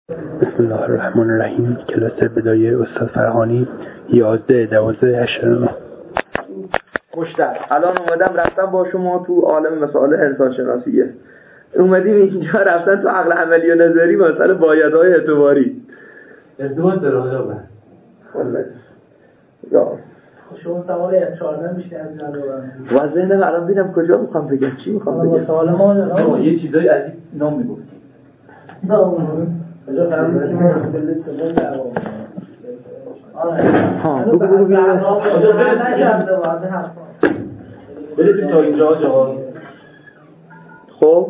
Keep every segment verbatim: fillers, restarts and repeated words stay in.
بسم الله الرحمن الرحیم. کلاس بدایه استاد فرهانی یازده دوازده هشتاد. خوشتر الان اومدم رفتم با شما تو عالم مسائل انسان شناسیه. اومدیم اینجا رفتن تو عقل عملی و نظری مسئله بایدهای اعتباری ازدواج داره آجا بر والله یا شما سوال چهارده میشه از جلوه واضح نه. الان ببینم کجا میخوام بگم چی میخوام بگم. سوال ما نه یه چیزایی از این نام میگفتی نه کجا فهمیدی که من به لیست بودم ها بگو بگو ببینم. بریم تا اینجا آجا. خب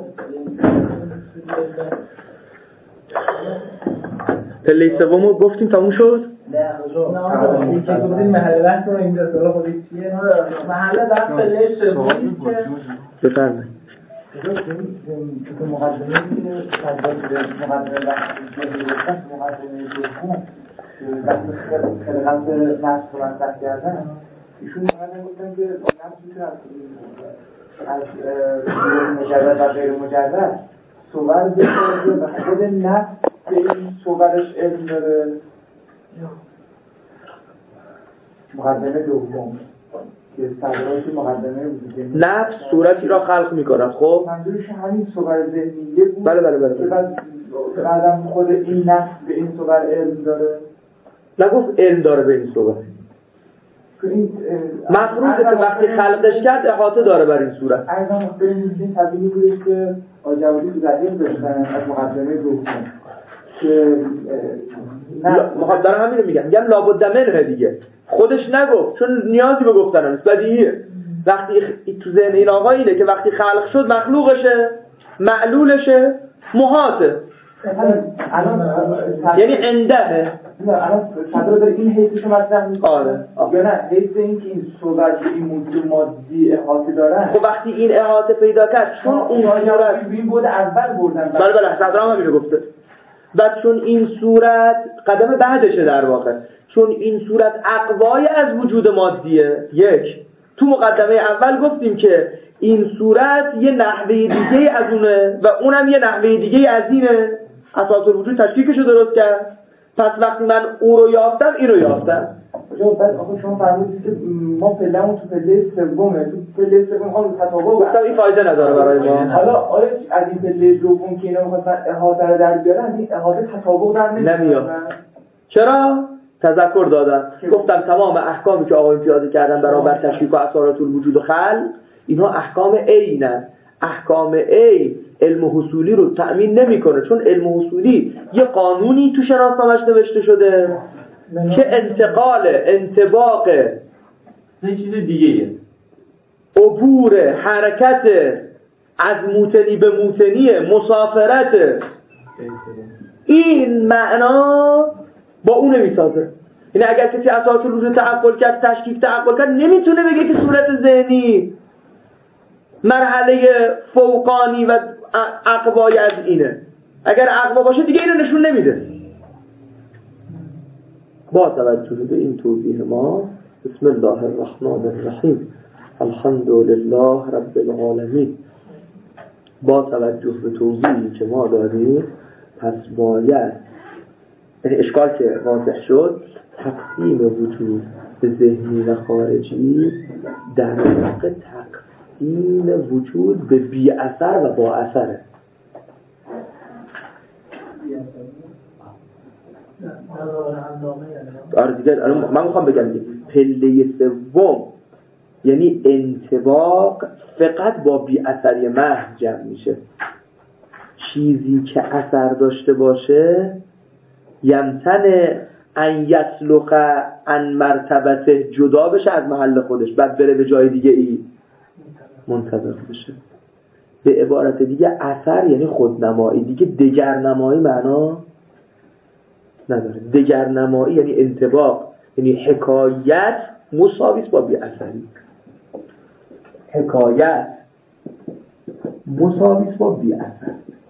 پله سومو گفتیم تموم شد. نه نه که گفتیم محل بحث رو اینجا سوال خودی چیه؟ محل بحث پله سومی که بفرمایید. تو مقدمه که مقدمه بحث مقدمه دوم وقتی خلقت نفس رو مطرح کردن ایشون اومدن گفتن که نفس میتونه از مجرد و غیر مجرد صور بسازه و خود نفس به این صورش علم داره. مقدمه دوم که صدرات مقدمه وجود نفس صورتی را خلق می‌کند. خب منظورش همین صور ذهنیه بود. بله بله بله, بله. بعد بعدم خود این نفس به این صور علم داره. نگفت علم داره به این صورت. مفروضه که وقتی خلقش کرد احاطه داره بر این صورت. ارزم مختلف این تبیینی بودش که آجوادی تو ذهن داشتن از مقدمه دوم که مخاطب دارم همین رو میگم. میگم لابد منه دیگه. خودش نگفت چون نیازی به گفتن نیست. بدیهیه. وقتی تو ذهن این آقا اینه که وقتی خلق شد مخلوقشه، معلولشه، محاطه. یعنی عنده. نه الان صدر داره این حیثش مطرح میکنه. آره. یا نه حیث این که این صورت این موجود مادی احاطه دارن. خب وقتی این احاطه پیدا کرد چون اون صورت این بود اول بردن. بله بله صدر هم همین رو گفته. بعد چون این صورت قدم بعدشه در واقع، چون این صورت اقوای از وجود مادیه. یک تو مقدمه اول گفتیم که این صورت یه نحوه دیگه از اونه و اونم یه نحوه دیگه از اینه. اساس الوجود تشکیکشو درست کرد. پس وقتی من او رو یافتم این رو یافتم. بعد آخه شما فرمودید که ما پله‌مون تو پله سومه. تو پله سوم ها رو تطابق گفتم این فایده نداره برای ما. حالا آیا از این پله دوم که اینا می‌خواستن احاطه رو در بیارن این احاطه تطابق در نمیاد. چرا؟ تذکر دادم. گفتم تمام احکامی که آقایون پیاده کردن برابر تشکیک و اثارات الوجود و خلق اینها احکام عینن. احکام عین علم حصولی رو تأمین نمی‌کنه، چون علم حصولی یه قانونی تو شناسنامه‌اش نوشته شده که انتقال انطباق یه چیز دیگه عبور حرکت از موتنی به موتنی مسافرت این معنا با اون نمیسازه. یعنی اگر کسی اساس الوجود تعقل کرد تشکیک تعقل کرد نمیتونه بگه که صورت ذهنی مرحله فوقانی و عقبای از اینه. اگر عقبا باشه دیگه اینو نشون نمیده. با توجه به این توضیح ما بسم الله الرحمن الرحیم الحمد لله رب العالمین. با توجه به توضیحی که ما داریم پس باید اشکال که واضح شد تقسیم وجود به ذهنی و خارجی در واقع تقسیم وجود به بی اثر و با اثره. آره دیگه من میخوام بگم که پله سوم یعنی انطباق فقط با بی اثری محض جمع میشه. چیزی که اثر داشته باشه یمتن ان یسلخ عن مرتبته جدا بشه از محل خودش بعد بره به جای دیگه ای منطبق بشه. به عبارت دیگه اثر یعنی خودنمایی دیگه، دگرنمایی معنا نداره. دگرنمایی یعنی انطباق، یعنی حکایت مساویس با بی اثری. حکایت مساویس با بی اثر.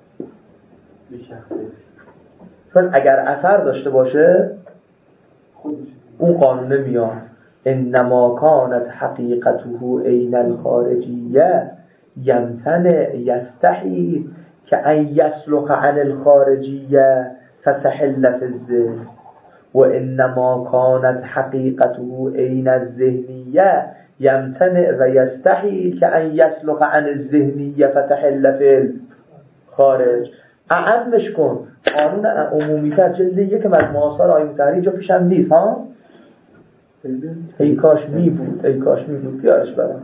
چون اگر اثر داشته باشه اون قانون میاد انما کانت حقیقته عین خارجیه یمتنع یستحی که ان یسلخ عن الخارجیه فتحل في الذهن و انما كانت حقیقته عین الذهنیه یمتنع و یستحیل که ان یسلخ عن الذهنیه فتحل فی الخارج. اعمش کن قانون عمومی تر جلد یک مجموعه آثار آیه مطهری اینجا پیشم نیست ها. ای کاش می بود ای کاش می بود بیارش برم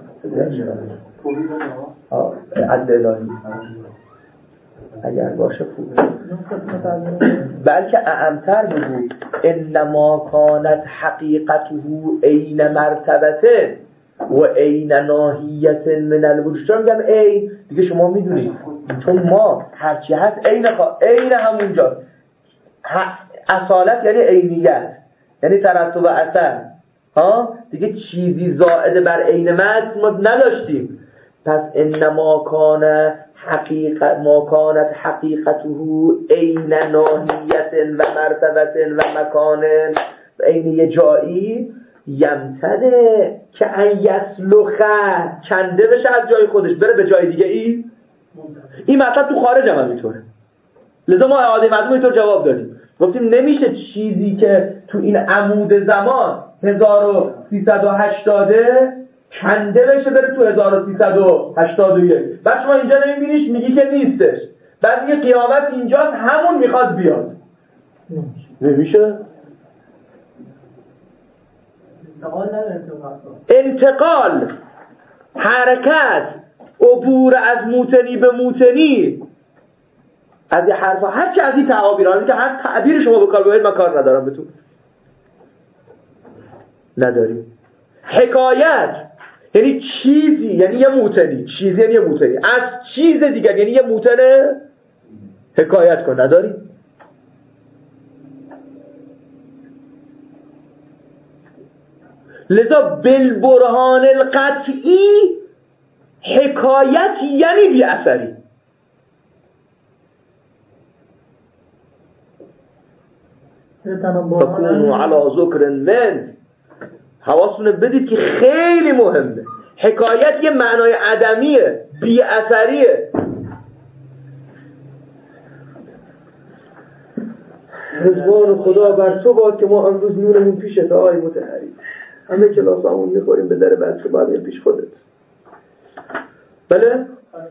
عدل الهی اگر باشه خوبه. بلکه اعمتر بگو انما کانت حقیقته عین مرتبته و عین ناحیت من الوجود. چون میگم عین دیگه شما میدونید چون ما هرچی هست عین عین همونجا اصالت یعنی عینیت یعنی ترتب اثر ها دیگه چیزی زائد بر عین مد ما نداشتیم. پس انما کان حقیقت ما کانت حقیقته عین ناحیت و مرتبه و مکان عین یه جایی یمتنه که ان یسلخه کنده بشه از جای خودش بره به جای دیگه. ای این مطلب تو خارج هم همینطوره. لذا ما اعاده مضمون اینطور جواب دادیم گفتیم نمیشه چیزی که تو این عمود زمان هزار و سیصد و هشتاد کنده بشه بره تو هزار و سیصد و هشتاد و یک. بعد شما اینجا نمیبینیش میگی که نیستش. بعد میگه قیامت اینجاست همون میخواد بیاد. نمیشه. انتقال حرکت عبور از موتنی به موتنی از این حرفا هرچی از این تعابیرانی که هر تعبیر شما بکار ببرید من کار ندارم بهتون نداریم. حکایت یعنی چیزی یعنی یه موتنی چیزی یعنی یه موتنی از چیز دیگر یعنی یه موتنه حکایت کن نداری. لذا بالبرهان القطعی حکایت یعنی بی اثری. تکونو علی ذکر من حواستون بدید که خیلی مهمه. حکایت یه معنای عدمیه بی اثریه. رضوان خدا بر تو باد که ما امروز نورمون پیشت آقای مطهری همه کلاس همون میخوریم به در بچه باید پیش خودت. بله؟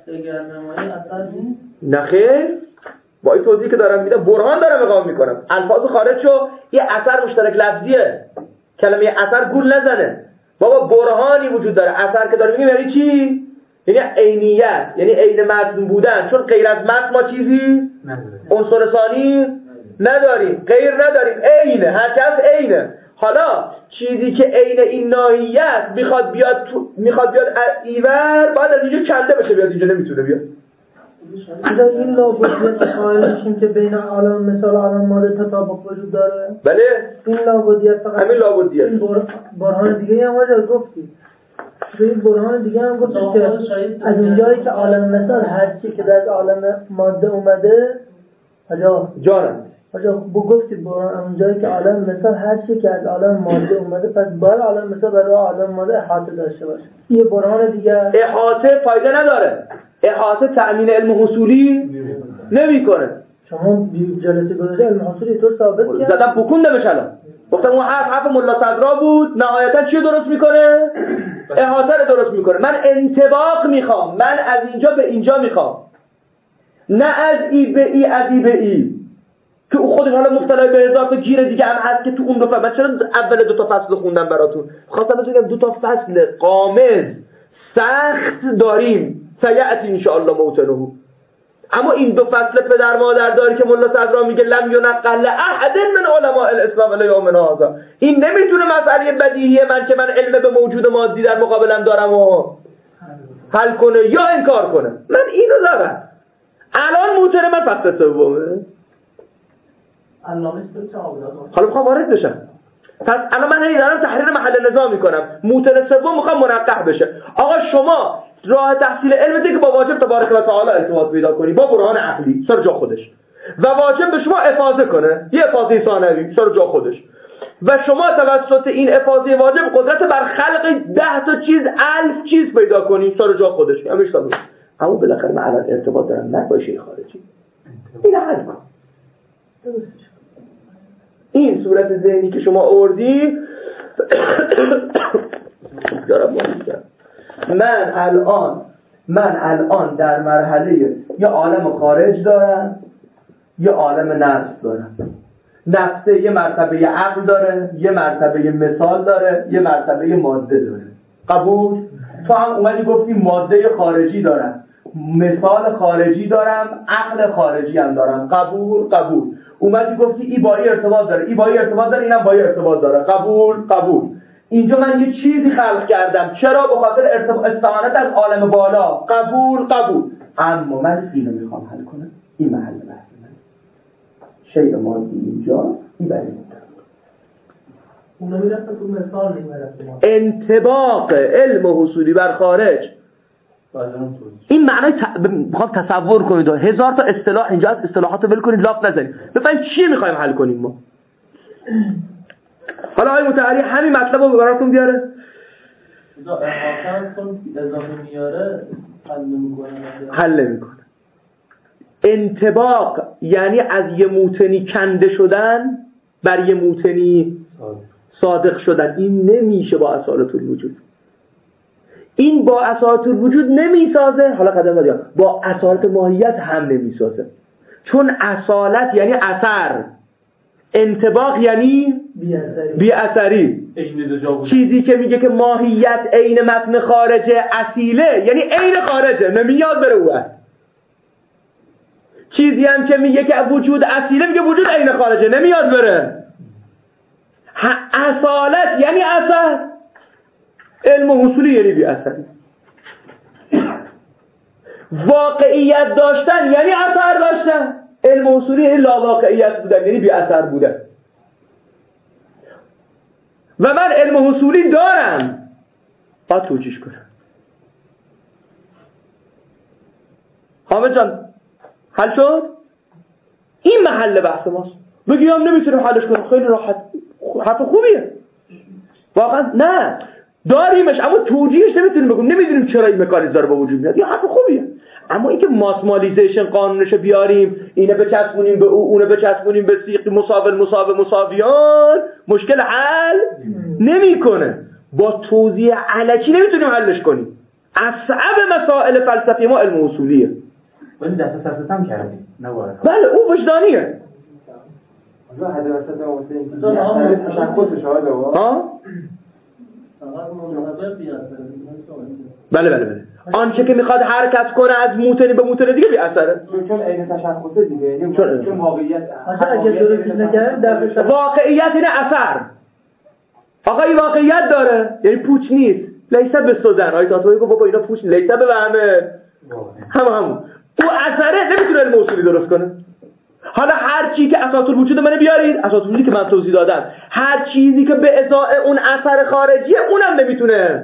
نخیر با این توضیحی که دارم میدم برهان دارم اقامه میکنم. الفاظ خارج شو یه اثر مشترک لفظیه. کلمه اثر گول نزنه. بابا برهانی وجود داره. اثر که داره میگیم یعنی چی؟ یعنی عینیت یعنی عین متن بودن. چون غیر از متن ما چیزی عنصر ثانی نداریم غیر نداریم عینه هر کس عینه. حالا چیزی که عین این ناحیت میخواد بیاد تو میخواد بیاد ایور بعد از اینجا کنده بشه بیاد اینجا نمیتونه بیاد. چرا این لابدیت قائل میشیم که بین عالم مثال عالم ماده تطابق وجود داره؟ بله این لابدیت فقط همین لابدیت. این برهان دیگه هم وجه گفتی به این برهان دیگه هم گفتی که از اونجایی که عالم مثال هر چی که در عالم ماده اومده حالا جانم حالا بو گفتی برهان اونجایی که عالم مثال هر چی که از عالم ماده اومده پس باید عالم مثال برای عالم ماده احاطه داشته باشه. یه برهان دیگه احاطه فایده نداره. احاطه تأمین علم حصولی نمی کنه. شما جلسه گذاشته علم حصولی طور ثابت کرد زدم بکن نمیشه الان گفتم اون حرف حرف ملا صدرا بود نهایتا چی درست میکنه؟ احاطه رو درست میکنه. من انطباق میخوام من از اینجا به اینجا میخوام نه از ای به ای از ای به ای که او خودش حالا مبتلای به اضافه گیر دیگه هم هست که تو اون دو فصل. من چرا اول دو تا فصل خوندم براتون خواستم بگم دو تا فصل قامز سخت داریم سیعتی انشاءالله موتنه. اما این دو فصل پدر مادر داری که ملا صدرا میگه لم ینقل احد من علماء الاسلام الی یومنا هذا این نمیتونه مسئله بدیهی من که من علم به موجود مادی در مقابلم دارم و حل کنه یا انکار کنه. من اینو دارم. الان موتن من فصل سومه حالا میخوام وارد بشم. پس الان من هی دارم تحریر محل نظام میکنم. موتن سوم میخوام منقح بشه. آقا شما راه تحصیل علم دیگه با واجب تبارک و تعالی ارتباط پیدا کنی با برهان عقلی سر جا خودش و واجب به شما افاضه کنه یه افاضه ثانوی سر جا خودش و شما توسط این افاضه واجب قدرت بر خلق ده تا چیز الف چیز پیدا کنی سر جا خودش. همیشه سر اما بالاخره من الان ارتباط دارم نه با شیء خارجی. این حل کن این صورت ذهنی که شما آوردی دارم من الان من الان در مرحله یه عالم خارج دارم، یه عالم نفس دارم. نفسه یه مرتبه عقل داره، یه مرتبه مثال داره، یه مرتبه ماده داره. قبول؟ تو هم اومدی گفتی ماده خارجی دارم، مثال خارجی دارم، عقل خارجی هم دارم. قبول؟ قبول. اومدی گفتی ای با ای ارتباط داره، ای با ای ارتباط داره، اینم با ای ارتباط داره. قبول؟ قبول. اینجا من یه چیزی خلق کردم، چرا؟ به خاطر استعانت از عالم بالا. قبول؟ قبول. اما من اینو میخوام حل کنم. این محل بحث من. شیء مادی اینجا، این برای اونو میرفت تو مثال نمیرفت. انطباق علم و حصولی بر خارج. این معنی میخوام ت... تصور کنید. هزار تا اصطلاح اینجا از اصطلاحات ول کنید، لاف نزنید. بفهمید چی میخوایم حل کنیم ما. حالا آقای مطهری همین مطلب رو براتون بیاره. اذا احاطه کن اضافه میاره حل نمیکنه. حل نمیکنه. انطباق یعنی از یه موتنی کنده شدن بر یه موتنی صادق شدن. این نمیشه با اصالت الوجود. این با اصالت الوجود نمیسازه. حالا قدم بعدی با اصالت ماهیت هم نمیسازه. چون اصالت یعنی اثر، انطباق یعنی بی اثری. چیزی که میگه که ماهیت عین متن خارجه اصیله، یعنی عین خارجه، نمیاد بره اون. چیزی هم که میگه که وجود اصیله، میگه وجود عین خارجه، نمیاد بره. اصالت یعنی اثر، علم و حصولی یعنی بی اثری. واقعیت داشتن یعنی اثر داشتن، علم و حصولی یعنی لا واقعیت بودن، یعنی بی اثر بودن. و من علم و حصولی دارم، باید توجیش کنم. حامد جان حل شد؟ این محل بحث ماست. بگیم نمیتونیم حلش کنیم، خیلی راحت، حرف خوبیه واقعا. نه داریمش، اما توجیهش نمیتونیم بگیم، نمیدونیم چرا این مکانیزم داره با وجود میاد. یه حرف خوبیه، اما اینکه ماسمالیزیشن قانونشو بیاریم، اینه بچسبونیم به او، اونه بچسبونیم به سیق مساوی مساوی مساویان، مشکل حل نمیکنه. با توضیح علکی نمیتونیم حلش کنیم. اصعب مسائل فلسفی ما علم اصولیه. ولی دست سرست هم کردیم نباید. بله اون وجدانیه. حالا حد وسط اومده این تشخص شاهد ها؟ بله بله بله. آنچه که میخواد حرکت کنه از موتنی به موتن دیگه بی اثره. چون عین تشخص دیگه، یعنی چون واقعیت اگه درست نکردیم در واقعیت اینه اثر. آقا این واقعیت داره، یعنی پوچ نیست. لیسه به سوزن. آیه تاتوی گفت بابا اینا پوچ نیست، لیسه به وهمه. همه همون. او اثره نمیتونه علم اصولی درست کنه. حالا هر چی که اساس الوجود منو بیارید، اساس الوجودی که من توضیح دادم، هر چیزی که به ازای اون اثر خارجیه اونم نمیتونه.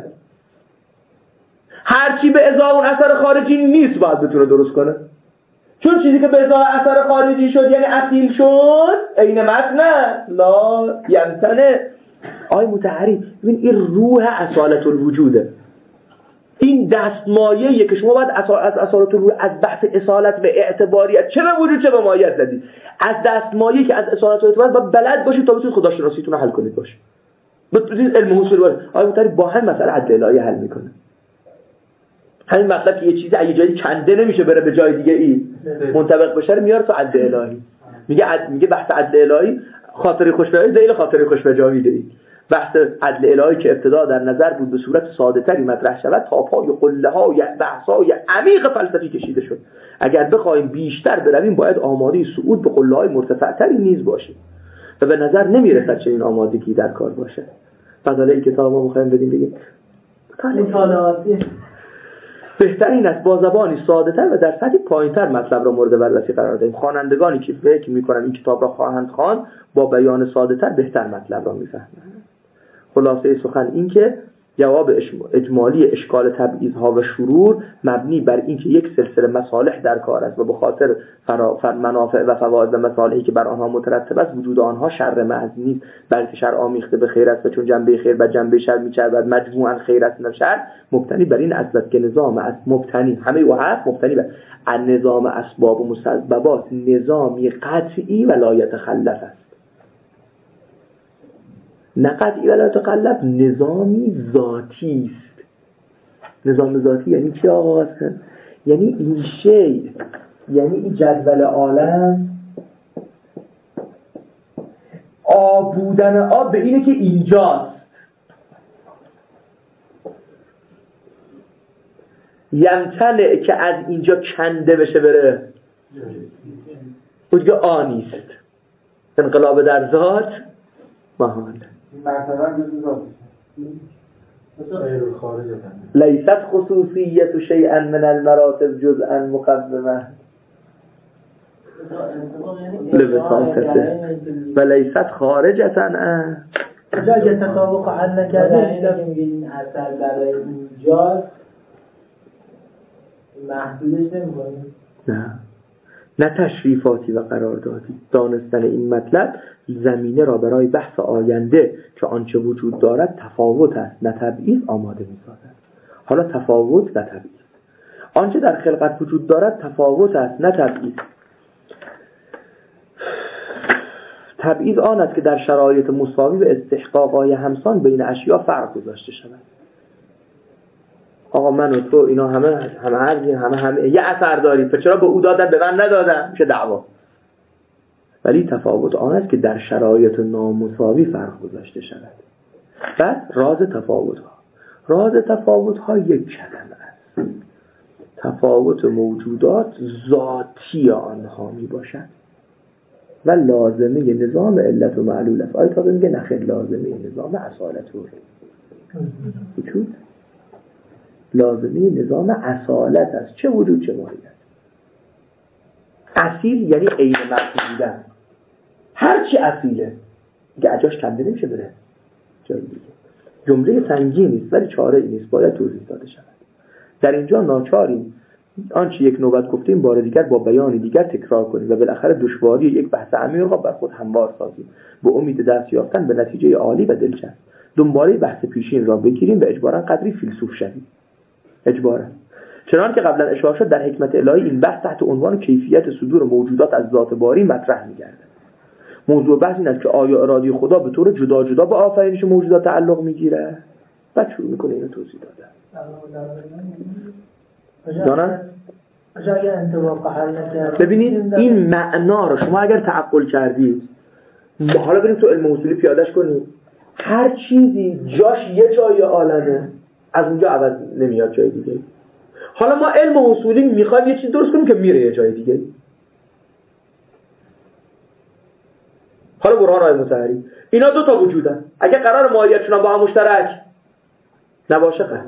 هر چی به ازای اون اثر خارجی نیست باید بتونه درست کنه. چون چیزی که به ازای اثر خارجی شد یعنی اصیل شد، عین متن لا یمتنه. آی مطهری ببین این روح اصالت الوجوده. این دستمایه‌ایه که شما باید از اصالت الوجود، از بحث اصالت به اعتباریت، چه به وجود چه به ماهیت زدید، از دستمایه‌ای که از اصالت و اعتبار باید بلد باشید تا بتونید خداشناسیتون رو حل کنید باشه. بتونید علم حصول باشه. آی مطهری با هم مسئله عدل الهی حل میکنه. همین مطلب که یه چیزی اگه جایی کنده نمیشه بره به جای دیگه ای منطبق بشه رو میاره تو عدل الهی. میگه عد... میگه بحث عدل الهی خاطر خوشبهایی ذیل خاطر خوشبهایی ای. بحث عدل الهی که ابتدا در نظر بود به صورت ساده تری مطرح شود، تا پای قله های بحث های عمیق فلسفی کشیده شد. اگر بخوایم بیشتر برویم باید آماده صعود به قله های مرتفع تری نیز باشیم و به نظر نمیرسد چنین آمادگی در کار باشه. فضل این کتاب ما می‌خوایم بدیم بگیم مطالعاتی بهترین است با زبانی ساده تر و در سطحی پایین‌تر مطلب را مورد بررسی قرار دهیم. خوانندگانی که فکر می‌کنن این کتاب را خواهند خواند با بیان ساده تر بهتر مطلب را می‌فهمند. خلاصه سخن این که جواب اجمالی اشکال تبعیض‌ها و شرور مبنی بر اینکه یک سلسله مصالح در کار است و به خاطر منافع و فواید و مصالحی که بر آنها مترتب است وجود آنها شر محض نیست، بلکه شر آمیخته به خیر است و چون جنبه خیر و جنبه شر می‌چربد مجموعاً خیر است و شر. مبتنی بر این اصل است که نظام است مبتنی همه و هست مبتنی بر نظام اسباب و مسببات نظامی قطعی و لا یتخلف است. نه قطعی و لا یتخلف، نظامی ذاتی است. نظام ذاتی یعنی چی آقا؟ یعنی این شی، یعنی این جدول عالم آب بودن آب به اینه که اینجاست. یمتنه که از اینجا کنده بشه بره اون دیگه آنیست. انقلاب در ذات محال. لیست خصوصیت شیئا من المراتب جزءا مقدمه لبساطته و لیست خارجتا اه جای تطابق حل نکرده این اثر برای اینجاست محدودش نمی‌کنیم. نه نه تشریفاتی و قراردادی. دانستن این مطلب زمینه را برای بحث آینده که آنچه وجود دارد تفاوت است نه تبعیض آماده می‌سازد. حالا تفاوت و تبعیض، آنچه در خلقت وجود دارد تفاوت است نه تبعیض. تبعیض آن است که در شرایط مساوی به استحقاق‌های همسان بین اشیا فرق گذاشته شود. آقا من و تو اینا همه همه همه همه, همه یه اثر داریم، پس چرا به او دادن به من ندادن؟ میشه دعوا. ولی تفاوت آن است که در شرایط نامساوی فرق گذاشته شود. بعد راز تفاوت ها راز تفاوت ها یک کلمه است. تفاوت موجودات ذاتی آنها می باشد و لازمه نظام علت و معلول است. آیه تازه میگه نخیر لازمه نظام اصالت و وجود، لازمه نظام اصالت است، چه وجود چه ماهیت. اصیل یعنی عین محض بودن. هر چی اصیله دیگه اجاش کنده نمیشه بره جای دیگه. جمله سنگین نیست ولی چاره ای نیست، باید توضیح داده شود. در اینجا ناچاریم آنچه یک نوبت گفتیم بار دیگر با بیان دیگر تکرار کنیم و بالاخره دشواری یک بحث عمیق را بر خود هموار سازیم به امید دست یافتن به نتیجه عالی و دلچسب. دنباله بحث پیشین را بگیریم و اجباراً قدری فیلسوف شویم. اجباراً. چنان که قبلا اشاره شد در حکمت الهی این بحث تحت عنوان کیفیت صدور موجودات از ذات باری مطرح می‌گردد. موضوع بحث این است که آیا اراده خدا به طور جدا جدا به آفرینش موجودات تعلق می‌گیره؟ بعد شروع می‌کنه اینو توضیح دادن. دانن؟ ببینید این معنا رو شما اگر تعقل کردید، حالا بریم تو علم اصولی پیادهش کنید، هر چیزی جاش یه جای عالمه، از اونجا عوض نمیاد جای دیگه. حالا ما علم اصولی میخوایم یه چیز درست کنیم که میره یه جای دیگه. حالا برهان آیه مطهری اینا دو تا وجودن، اگه قرار ماهیتشون با هم مشترک نباشه قطع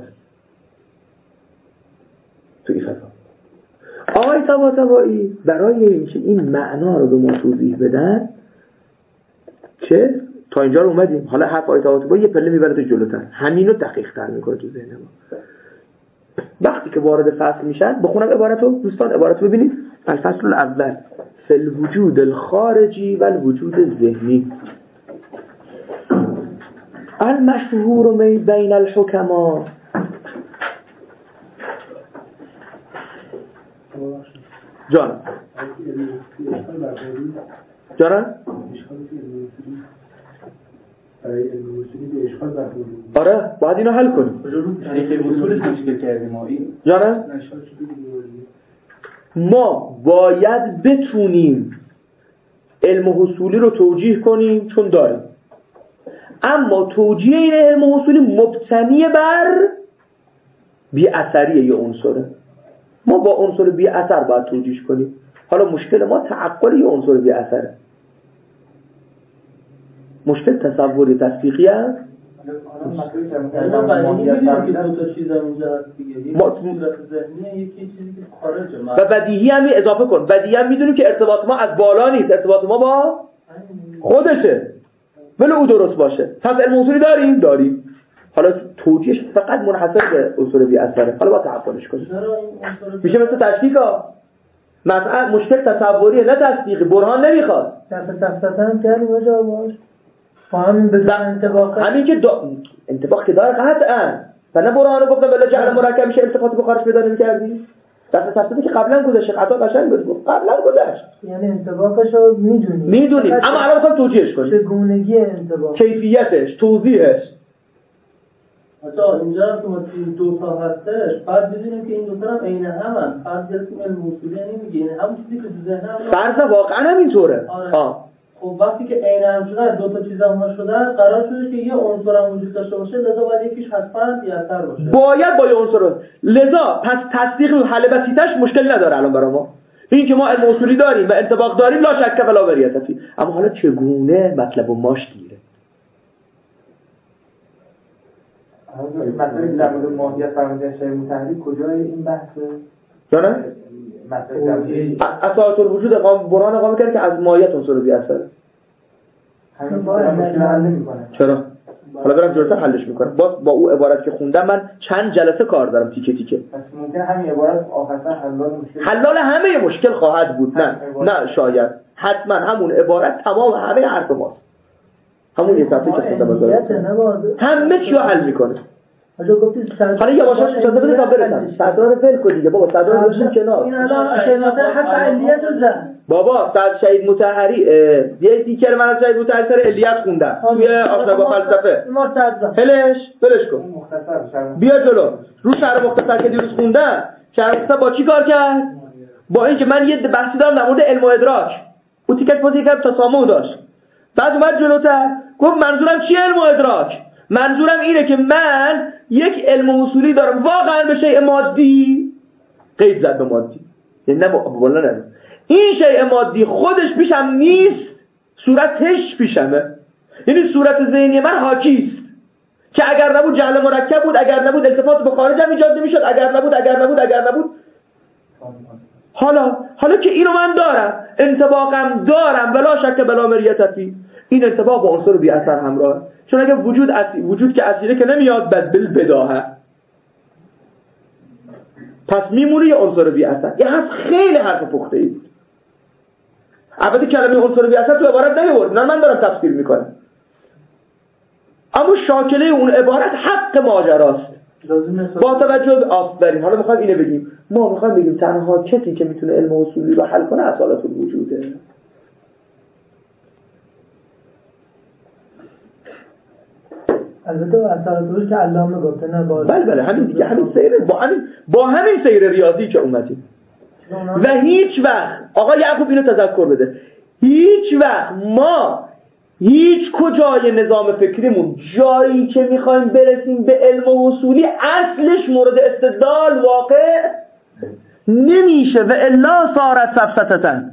تو این فضا. آقای طباطبایی برای اینکه این معنا رو به ما توضیح بدن چه تا اینجا رو اومدیم، حالا حرف آیه طباطبایی یه پله میبره تو جلوتر، همینو دقیق تر میکنه تو ذهن ما. وقتی که وارد فصل میشن، بخونم عبارتو دوستان، عبارتو ببینید. الفصل الاول فی الوجود الخارجی و الوجود الذهنی. المشهور بین الحکما جان جان آره باید اینو حل کنیم. جانه ما باید بتونیم علم حصولی رو توجیه کنیم چون داریم، اما توجیه این علم حصولی مبتنی بر بی اثری یه عنصره. ما با عنصر بی اثر باید توجیه کنیم. حالا مشکل ما تعقل یه عنصر بی اثره. مشکل تصوری تصدیقی است. ما بدیهی میدونیم که دو تا چیز اونجا هست دیگه. ما صورت ذهنیه، یکی چیزی که خارجه. و بدیهی هم اضافه کن. بدیهی هم میدونیم که ارتباط ما از بالا نیست، ارتباط ما با خودشه. ولی او درست باشه. پس علم اصولی داریم؟ داریم. حالا توجیهش فقط منحصر به اصول بی اثره، حالا با تعقلش کنیم میشه مثل تشکیک ها مسئله مشکل تصوریه نه تصدیقی، برهان نمیخواد دفعه دفعه هم کردیم وجه باش فهم بدون انطباق همین که دا... انطباق که داره قطعا و نه برهان رو گفتم بلا جعل مرکب میشه التفات بخارش پیدا نمی‌کردی دفعه دفعه که قبلا گذشته قطعا قشنگ بود قبلا گذشت یعنی انطباقش رو میدونیم میدونیم اما الان میخوام توجیهش کنیم چگونگی انطباق کیفیتش توضیحش حتی اینجا هم که ما این دو تا هستش بعد بدونیم که این دو تا هم عین همن فرض گرفتیم علم اصولی نمیگه این همون چیزی که تو ذهن هم فرض واقعا هم اینطوره آره. آه. خب وقتی که عین هم شده دو تا چیز هم شده قرار شده که یه عنصر هم وجود داشته باشه لذا باید یکیش حتما بی اثر باشه باید با یه عنصر لذا پس تصدیق حل بسیطش مشکل نداره الان برای ما این که ما علم اصولی داریم و انطباق داریم لا شک ولا مریت فی اما حالا چگونه مطلب و ماش گیره مثلا در مورد ماهیت فرمودن شیء متحری کجای این بحثه؟ یا نه؟ اساس الوجود اقام برهان اقامه کرد که از ماهیت عنصر بی اثره همین مشکل حل نمی‌کنه چرا؟ حالا برم جلوتر حلش میکنم باز با او عبارت که خوندم من چند جلسه کار دارم تیکه تیکه پس ممکن همین عبارت آخرا حلال مشکل حلال همه مشکل خواهد بود نه نه شاید حتما همون عبارت تمام همه حرف ماست همون یه صفحه که خوندم همه چی رو حل میکنه حالا یه واسه اجازه بده تا برسم صدرا رو فعل کن دیگه بابا صدرا رو بشین کنار این الان شهید مطهری حتی علیت رو زد بابا صد شهید مطهری یه دیگر من از شهید مطهری سر علیت خوندم توی آفتاب فلسفه فلش فلش کن بیا جلو رو شرح مختصر که دیروز خوندم شرح مختصر با چی کار کرد با اینکه من یه بحثی دارم در مورد علم و ادراک او تیکت بازی کرد تسامح داشت بعد اومد جلوتر گفت منظورم چیه علم و ادراک منظورم اینه که من یک علم اصولی دارم واقعا به شیء مادی قید زد به مادی یعنی نه بالا نه این شیء مادی خودش پیشم نیست صورتش پیشمه یعنی صورت ذهنی من حاکی است که اگر نبود جعل مرکب بود اگر نبود التفات به خارج هم ایجاد نمیشد اگر نبود اگر نبود اگر نبود حالا حالا که اینو من دارم انطباقم دارم بلا شک بلا مریت فی این انطباق با عنصر بی اثر همراه چون اگه وجود اصلی وجود که اصیله که نمیاد بد بل بداهه پس میمونه یه عنصر بی اثر یه حرف خیلی حرف پخته ای بود البته کلمه عنصر بی اثر تو عبارت نمیورد نه من دارم تفسیر میکنم اما شاکله اون عبارت حق ماجراست با توجه به آفرین حالا میخوایم اینو بگیم ما میخوایم بگیم تنها کسی که میتونه علم اصولی رو حل کنه اصالت الوجوده البته اصالت الوجود که علامه گفته نه با بله بله همین دیگه همین سیر با همین با همین سیر ریاضی که اومدیم و هیچ وقت آقا یعقوب اینو تذکر بده هیچ وقت ما هیچ کجای نظام فکریمون جایی که میخوایم برسیم به علم و اصولی اصلش مورد استدلال واقع نمیشه و الا صارت سفسطتن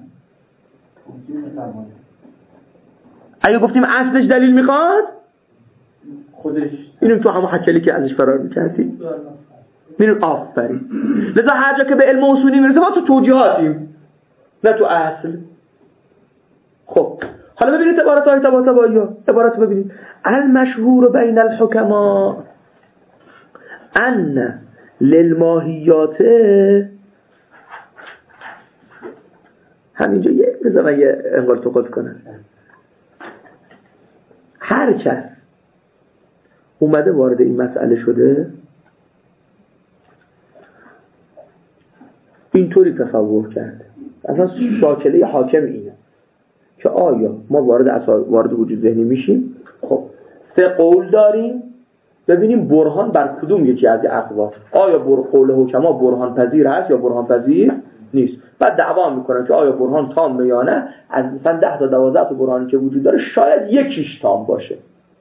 اگه گفتیم اصلش دلیل میخواد خودش اینو تو همون حکلی که ازش فرار میکردیم میریم آفرین لذا هر جا که به علم و اصولی میرسه ما تو توجیهاتیم نه تو اصل خب حالا ببینید عبارت های تبا تبایی ها عبارت ببینید المشهور بین الحکما ان للماهیات همینجا یه بذار یه انگار توقف کنن هر کس اومده وارد این مسئله شده اینطوری تصور کرده اصلا شاکله حاکم اینه که آیا ما وارد اصال وارد وجود ذهنی میشیم خب سه قول داریم ببینیم برهان بر کدوم یکی از اقوال آیا بر قول حکما برهان پذیر هست یا برهان پذیر نیست بعد دعوا میکنن که آیا برهان تام یا نه از مثلا ده تا دوازده تا برهانی که وجود داره شاید یکیش تام باشه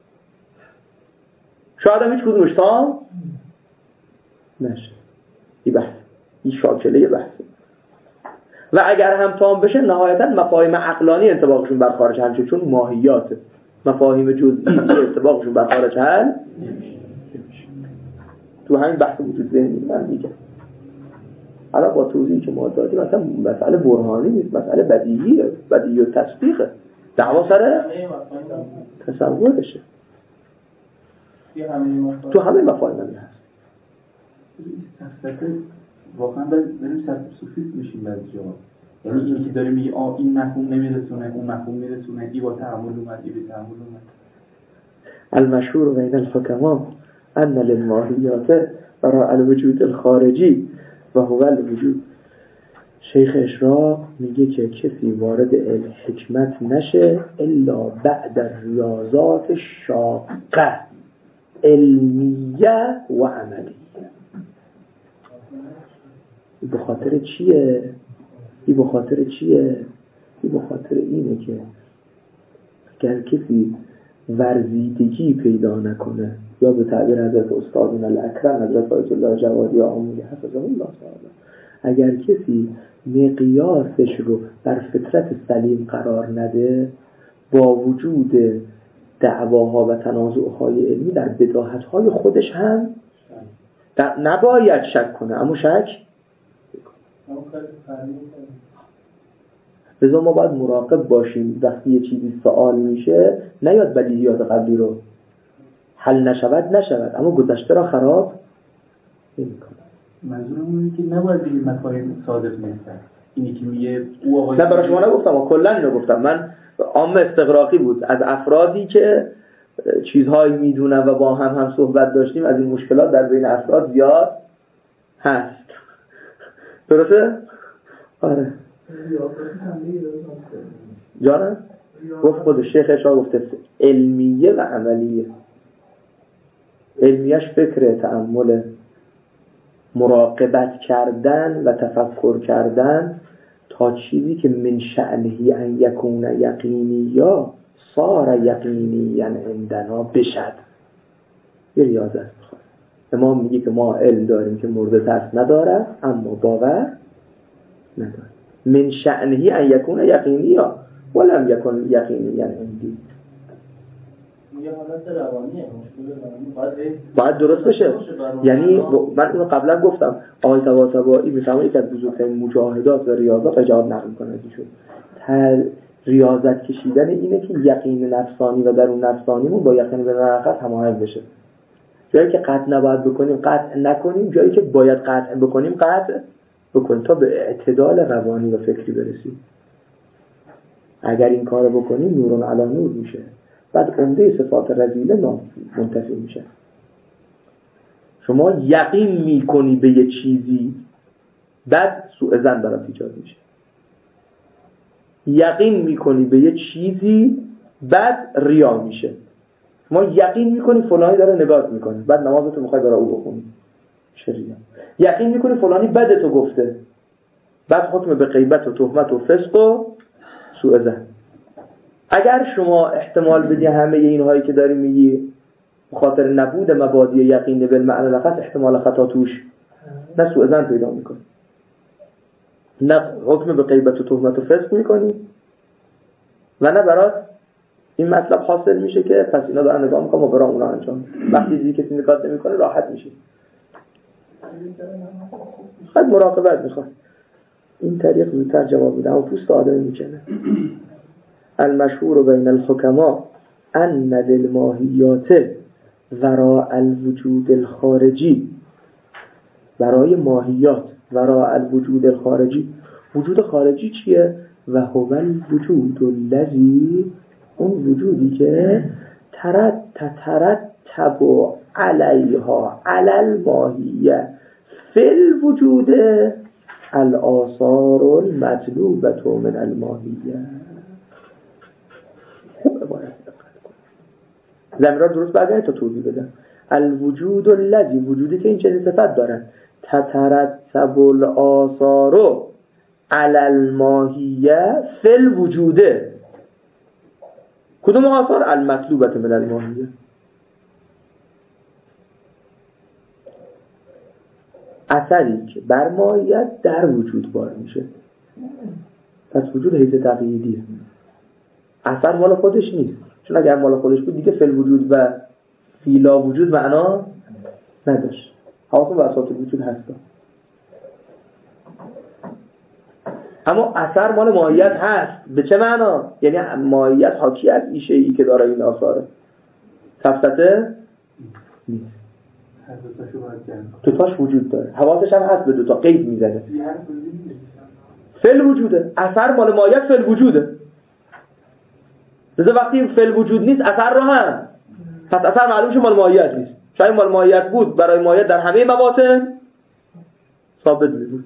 شاید هم هیچ کدومش تام نشه این بحث این شاکله بحثه و اگر هم تام بشه نهایتا مفاهیم عقلانی انطباقشون بر خارج حل چون ماهیاته مفاهیم جزئی انطباقشون بر خارج حل تو همین بحث وجود ذهنی من میگم حالا با توضیحی که ما دادیم مثلا مسئله برهانی نیست مسئله بدیهیه بدیهی و تصدیقه دعوا سر تصورشه تو همه مفاهیم هم هست. سفسطه واقعا بریم سفسطه صوفیست میشیم بعضی جا. یعنی اینی که داره میگه آه این مفهوم نمیرسونه اون مفهوم میرسونه، ای با تعامل اومد ای به تعامل اومد. المشهور بین الحکما ان للماهیات براء الوجود الخارجی و هو الوجود. شیخ اشراق میگه که کسی وارد علم حکمت نشه الا بعد ریاضات شاقه علمیه و عملیه. این بخاطر چیه؟ این بخاطر چیه؟ این بخاطر اینه که اگر کسی ورزیدگی پیدا نکنه، یا به تعبیر حضرت استادون الاکرم حضرت آیت الله جوادی آموزی حفظه الله تعالی، اگر کسی مقیاسش رو بر فطرت سلیم قرار نده، با وجود دعواها و تنازعهای علمی در بداهت‌های خودش هم در نباید شک کنه، اما شک لذا ما باید مراقب باشیم وقتی یه چیزی سوال میشه نیاد بدیهیات قبلی رو حل نشود نشود اما گذشته را خراب نمی‌کنه. منظورم اینه که نباید بگیم مفاهیم صادق نیستن. اینی که میگه او آقای نه برای شما نگفتم، اما کلا اینو گفتم. من عام استغراقی بود از افرادی که چیزهایی میدونن و با هم هم صحبت داشتیم. از این مشکلات در بین افراد زیاد هست. درسته؟ آره جانم؟ گفت خود شیخ اشراق گفته علمیه و عملیه. علمیش فکر، تأمل، مراقبت کردن و تفکر کردن تا چیزی که من شأنه ان یکون یقینی یا صار یقینی عندنا بشد. یه ریاضت میخواد. امام میگه که ما علم داریم که مرده ترس نداره اما باور نداره. من شأنه ان یکون یقینی یا ولم یکن یقینی عندی. یه حالت روانیه، باید درست بشه. یعنی من اونو قبلا گفتم آقای طباطبایی میفهمه یک از بزرگترین مجاهدات و ریاضات اجاب نقل کنه ازشون. ریاضت کشیدن اینه که یقین نفسانی و درون نفسانیمون با یقین به حقیقت هماهنگ بشه. جایی که قطع نباید بکنیم قطع نکنیم، جایی که باید قطع بکنیم قطع بکنیم تا به اعتدال روانی و فکری برسیم. اگر این کار بکنیم نورون علی نور میشه. بعد عمده صفات رذیله منتفی میشه. شما یقین میکنی به یه چیزی بعد سوء ظن برات ایجاد میشه. یقین میکنی به یه چیزی بعد ریا میشه. شما یقین میکنی فلانی داره نگاه میکنه بعد نمازتو میخوای برای او بخونی، چه ریا. یقین میکنی فلانی بدتو گفته بعد حکم به غیبت و تهمت و فسق و سوء ظن. اگر شما احتمال بدی همه اینهایی که داری میگی بخاطر نبود مبادی یقین بالمعنی لغت احتمال خطا توش، نه سوء ظن پیدا میکنی نه حکم به غیبت و تهمت و فسق میکنی و نه برات این مطلب حاصل میشه که پس اینا دارن نگاه میکنم و برام اونا انجام. وقتی دیدی کسی نگاه نمیکنه راحت میشه. خود مراقبت میخواد. این طریق زودتر جواب میده اما پوست آدمی میکنه. المشهور بین الحکما ان للماهیات وراء الوجود الخارجی. برای ماهیات وراء الوجود الخارجی، وجود خارجی چیه؟ و هو الوجود الذی، اون وجودی که ترد تترتب علیها علی الماهیه فی الوجود الآثار المطلوبة من الماهیه. زمین را درست برگرد تا توضیح بدم. الوجود الذی، وجودی که این چنین صفت دارن، تترتب الآثار علی الماهیه فی الوجود. کدوم آثار؟ المطلوبة من الماهیه. اثری که بر ماهیت در وجود بار میشه. پس وجود حیث تقییدیه. اثر مال خودش نیست، چون اگر مال خودش بود دیگه فی وجود و فی لا وجود معنا نداشت. حواس و اساس وجود هست. اما اثر مال ماهیت هست. به چه معنا؟ یعنی ماهیت حاکی از این شیئی که داره این آثاره. سفسطه نیست. هر دو تاشو باید جمع دو تاش وجود داره، حواسش هم هست به دو تا، قید میزنه. فعل وجوده، اثر مال مایت فعل وجوده. لذا وقتی فعل وجود نیست اثر رو هم، پس اثر معلوم شه مال مایت نیست. شاید مال مایت بود برای مایت در همه مواطن ثابت بود.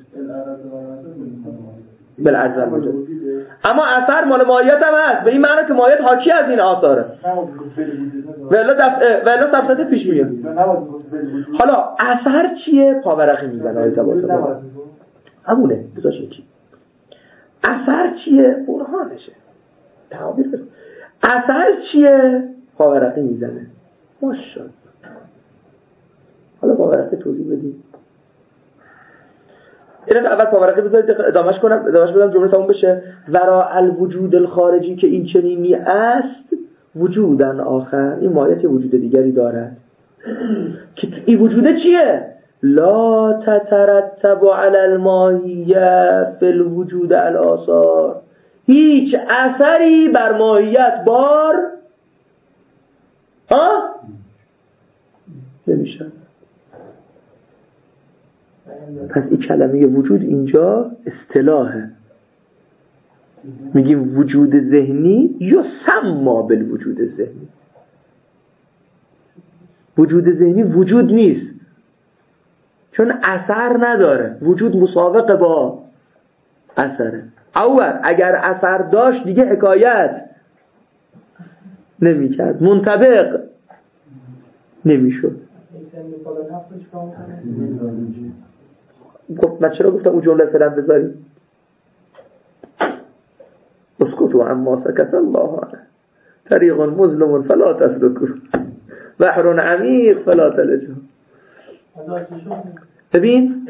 بالعجز وجود. اما اثر مال مایت هم هست، به این معنی که مایت حاکی از این آثاره. ولی دفعه ولی دفعه پیش میاد. حالا اثر چیه؟ پاورقی میزنه آیت بالا. همونه بذارش چی؟ اثر چیه؟ برهانشه. تعبیر بده. اثر چیه؟ پاورقی میزنه. ماشاءالله. حالا پاورقی توضیح بدید. اینا اول پاورقی بذارید ادامهش کنم، ادامهش بدم جمله تموم بشه. ورا الوجود الخارجی که این چنینی است وجودن آخر، این مایت وجود دیگری دارد که این وجوده چیه؟ لا تترتب علی الماهیه فی الوجود الاثار، هیچ اثری بر ماهیت بار ها نمیشه. پس این کلمه وجود اینجا اصطلاحه، میگیم وجود ذهنی یا سما بالوجود ذهنی. وجود ذهنی وجود نیست چون اثر نداره، وجود مسابقه با اثره. اول اگر اثر داشت دیگه حکایت نمی کرد، منطبق نمی شد. من چرا گفتم اون جمله فعلا بذاری؟ اسکتوا عما سکت الله عنه طریق مظلم فلا تسلکوا بحر عمیق فلا تلجوا. ببین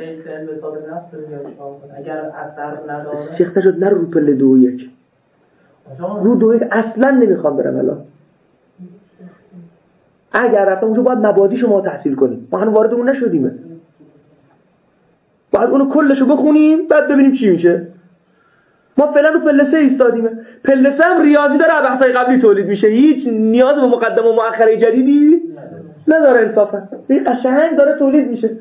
اگر اثر نداره شیخ نشد نرو رو پله دو یک، رو دو یک اصلا نمیخوام برم الان. اگر رفتم اونجا باید مبادیشو ما تحصیل کنیم، ما هنوز وارد اون نشدیمه، باید اونو کلشو بخونیم بعد ببینیم چی میشه. ما فعلا رو پله سه ایستادیمه، پله سه هم ریاضی داره، بحثای قبلی تولید میشه، هیچ نیاز به مقدمه و مؤخره جدیدی نداره، انصافا این قشنگ داره تولید میشه.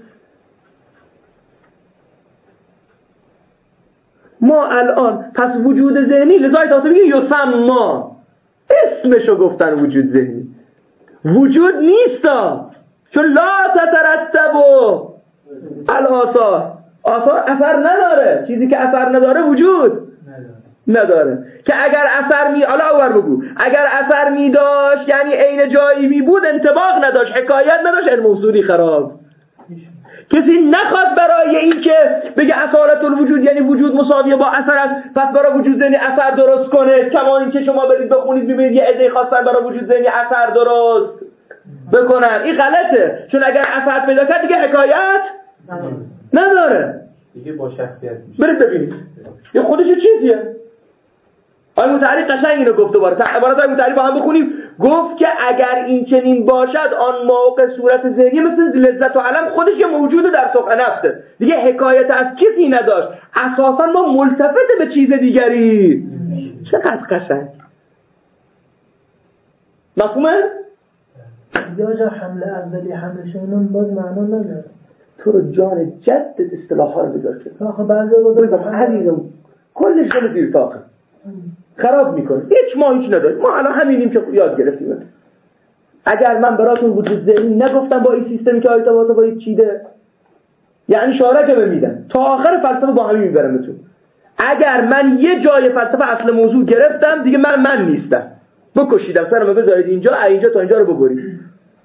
ما الان پس وجود ذهنی لذا تاسو میگه یسما، اسمشو گفتن وجود ذهنی، وجود نیستا چون لا تترتب الاثار، آثار اثر نداره، چیزی که اثر نداره وجود نداره. که اگر اثر می حالا اول بگو اگر اثر می داشت یعنی عین جایی می بود، انطباق نداشت، حکایت نداشت، علم اصولی خراب. کسی نخواد برای این که بگه اصالت الوجود یعنی وجود مساویه با اثر است، پس برای وجود ذهنی اثر درست کنه. کما این که شما برید بخونید ببینید یه عده خواستن برای وجود ذهنی اثر درست بکنن، این غلطه. چون اگر اثر پیدا کرد دیگه حکایت نداره، دیگه با شخصیت میشه. برید ببینید یه خودش چیزیه. آقای متعلی قشنگ اینو گفته، باره عبارت های متعلی با هم بخونیم. گفت که اگر این چنین باشد آن موقع صورت ذهنی مثل لذت و علم خودش یه موجود در سوق نفسه، دیگه حکایت از کسی نداشت، اساسا ما ملتفت به چیز دیگری. چقدر قشنگ. مفهومه؟ یا جا حمله اولی حمله شنون باز معنا نداره. تو رو جان جدت اصطلاح ها رو بذار که آخه بعضی وقتا عزیزم کلش دل زیر طاقه خراب میکنه، هیچ ما هیچ نداریم. ما الان همینیم که یاد گرفتیم. اگر من براتون وجود ذهنی نگفتم با این سیستمی که آیت واسه با چیده، یعنی شارکه بمیدم تا آخر فلسفه با همین میبرمتون. اگر من یه جای فلسفه اصل موضوع گرفتم دیگه من من نیستم، بکشیدم سرمو بذارید اینجا، اینجا تا اینجا رو ببرید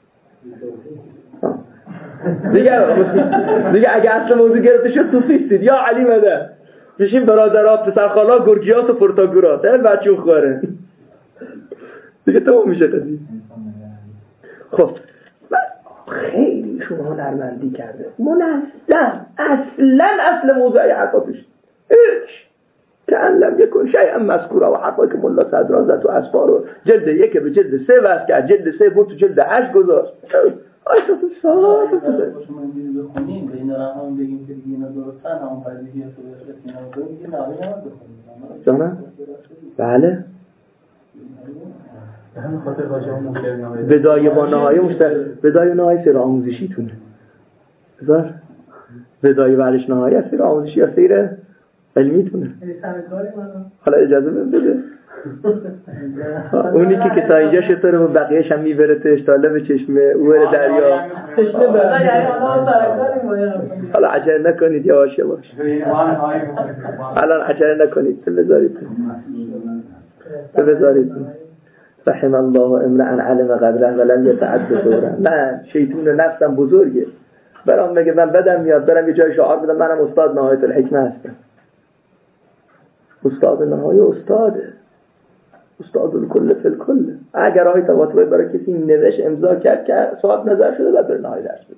دیگه. دیگه اگه اصل موضوع گرفته شد صوفیستید یا علی مده میشیم برادرها پسرخالا گرگیاس و پروتاگوراس، هل بچون خواره دیگه تموم میشه قضیه. خب خیلی شما هنرمندی کرده، منظم، اصلا اصل موضوعی حرفا پیش هیچ که علم یکن شیئا مذکورا و حرفایی که ملا صدران زد و اسفار و جلد یک به جلد سه وست کرد، جلد سه بود تو جلد هشت گذاشت. آیتا تو صاف شما اینجوری بخونیم به این دارم هم بگیم که دیگه اینا درستن، همون قضیه که تو اینا رو بگیم ناوی نمید بخونیم. جانم؟ بله همین خاطر حاجی ها ممکنه نهایه بدایه با نهایه مشترک، بدایه نهایه سیر آموزشی تونه بذار بدایه بعدش نهایه سیر آموزشی یا سیر علمی تونه. حالا اجازه بده اونی که که تا اینجا شطوره و بقیهش هم میبره تش تا لب چشمه اوه دریا تشنه بره حالا عجله نکنید یواش یواش الان عجله نکنید بذارید بذارید رحم الله امرأ علم قدره ولم يتعد دوره. من شیطون نفسم بزرگه برام میگه من بدم میاد برم یه جای شعار بدم منم استاد نهایت الحکمه هستم. استاد نهایی استاده، استاد الکل فی الکل. اگر آیه تواتر برای کسی نوشت امضا کرد که صاحب نظر شده بعد بر نهایی درس بده،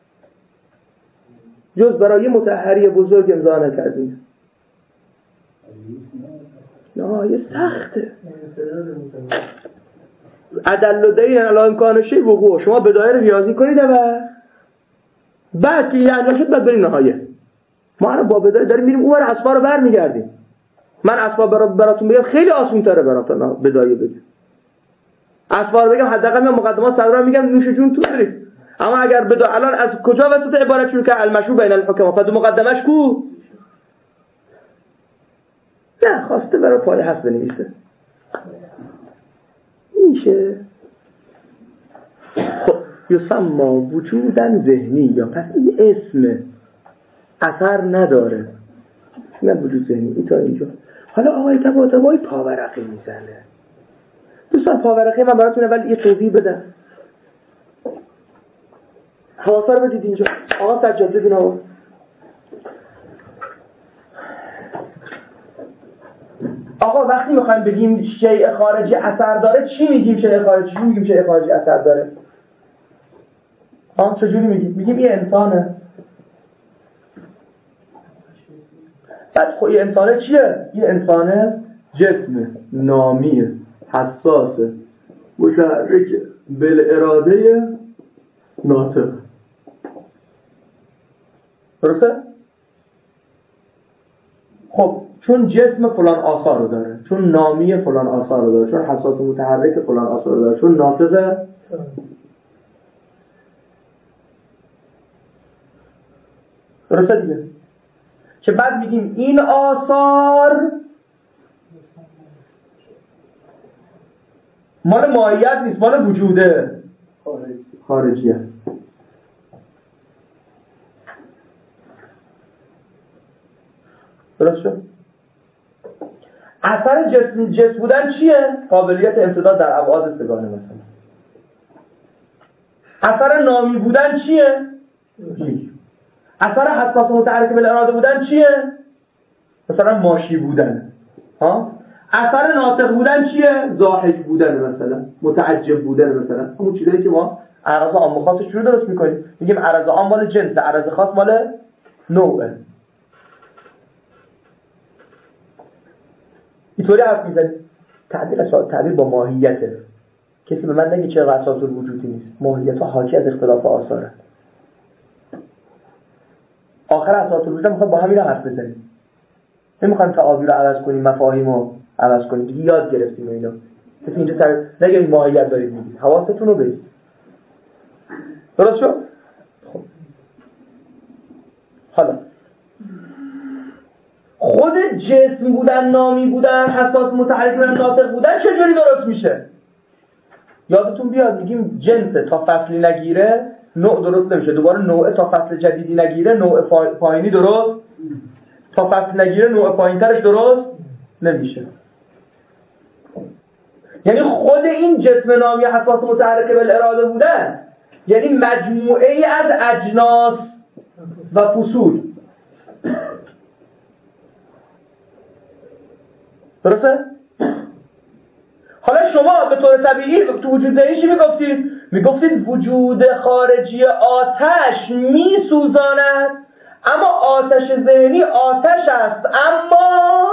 جز برای مطهری بزرگ امضا نکردیم. نهایی سخته. عدل و دین علی امکان شی وقوع. شما بدایه رو ریاضی کنید و بعد که انجام شد بعد بریم نهایه. ما الان با بدایه داریم میریم اون اسفار رو برمیگردیم. من اسفار براتون بگم خیلی آسون تره براتون بدایه بگم. اسفار بگم حداقل من مقدمات صدرا میگم نوش جون تو برید. اما اگر بدایه الان از کجا وسط عبارت شروع که المشروع بین الحکما فد مقدمش کو؟ نه خواسته برای پای هست بنویسه میشه. خب یسمى وجودن ذهنی یا پس این اسم اثر نداره نه وجود ذهنی. این تا اینجا. حالا آقای طباطبایی پاورقی میزنه. دوستان پاورقی من براتون اول یه توضیح بدم. حواسا رو بدید اینجا. آقا سجاد ببین آقا آقا وقتی میخوایم بگیم شیء خارجی اثر داره چی میگیم؟ شیء خارجی چی میگیم؟ شیء خارجی اثر داره آن چجوری میگیم؟ میگیم یه انسانه. بعد خب یه انسانه چیه؟ یه انسانه جسمه نامیه حساسه مشرک بالاراده ناطق. درسته؟ خب چون جسم فلان آثار رو داره، چون نامی فلان آثار رو داره، چون حساس متحرک فلان آثار رو داره، چون ناطق. درسته دیگه؟ که بعد میگیم این آثار مال ماهیت نیست، مال وجوده خارجیه. درست شد؟ اثر جسم جسم بودن چیه؟ قابلیت امتداد در ابعاد سگانه مثلا. اثر نامی بودن چیه؟ اثر حساس متحرک بالاراده بودن چیه؟ مثلا ماشی بودن. ها؟ اثر ناطق بودن چیه؟ ضاحک بودن مثلا، متعجب بودن مثلا. همون چیزایی که ما اعراض عام و خاصش رو درست می‌کنیم. میگیم اعراض عام مال جنس، اعراض خاص مال نوعه. اینطوری حرف میزنیم. تعبیر از تعبیر با ماهیته. کسی به من نگه چرا اساس الوجودی نیست. ماهیت ها حاکی از اختلاف آثاره. آخر اساس الوجود میخوام با همین حرف بزنیم. نمیخوایم تعابیر رو عوض کنیم، مفاهیم رو عوض کنیم. دیگه یاد گرفتیم اینا. کسی اینجا سر نگه این ماهیت دارید میگید. حواستون رو بدید. درست شد؟ خب. حالا خود جسم بودن، نامی بودن، حساس متحرک بودن، ناطق بودن چجوری درست میشه؟ یادتون بیاد میگیم جنس تا فصلی نگیره نوع درست نمیشه. دوباره نوع تا فصل جدیدی نگیره نوع پایینی درست، تا فصل نگیره نوع پایینترش درست نمیشه. یعنی خود این جسم نامی حساس متحرک بالاراده بودن یعنی مجموعه ای از اجناس و فصول. درسته؟ حالا شما به طور طبیعی تو وجود ذهنی چی میگفتید؟ میگفتید وجود خارجی آتش میسوزاند، اما آتش ذهنی آتش است، اما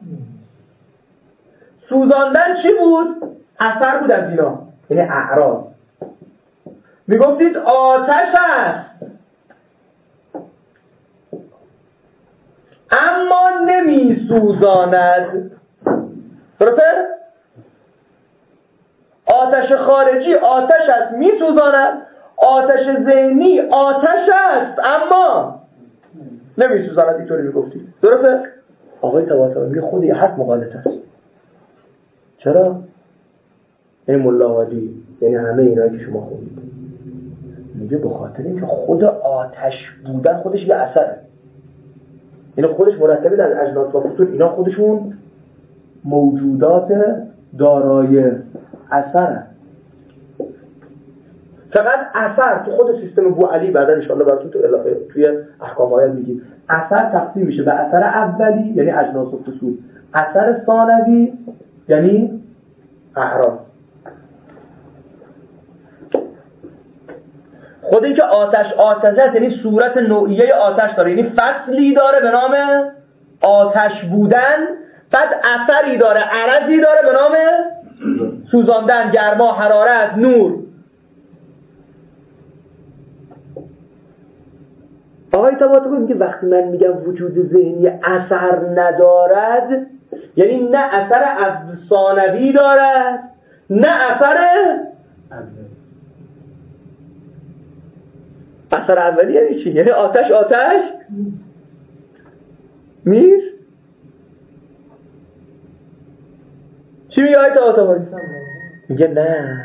سوزاندن چی بود؟ اثر بود از اینا، یعنی اعراض. میگفتید آتش است اما نمیسوزاند. درسته؟ آتش خارجی آتش است میسوزاند، آتش ذهنی آتش است اما نمیسوزاند. اینطوری میگفتی درسته؟ آقای طباطبایی میگه خود یه حد مغالطه است. چرا؟ این ملاحادی یعنی همه اینایی که شما خوندید میگه به خاطر اینکه خود آتش بودن خودش یه اثره، یعنی خودش مرتبه در اجناس و فصول، اینا خودشون موجودات دارای اثره. فقط اثر تو خود سیستم بوعلی بعدا ان شاءالله براتون تو توی احکام آیات میگیم اثر تقسیم میشه به اثر اولی یعنی اجناس و فصول، اثر ثانوی یعنی اعراض. خود این که آتش آتش است یعنی صورت نوعیه آتش داره، یعنی فصلی داره به نام آتش بودن، بعد اثری داره، عرضی داره به نام سوزاندن، گرما، حرارت، نور. آقای طباطبایی میگه وقتی من میگم وجود ذهنی اثر ندارد یعنی نه اثر ثانوی دارد نه اثر اثر اولی. یعنی چی؟ یعنی آتش آتش نیست. چی میگه آقای طباطبایی؟ میگه نه،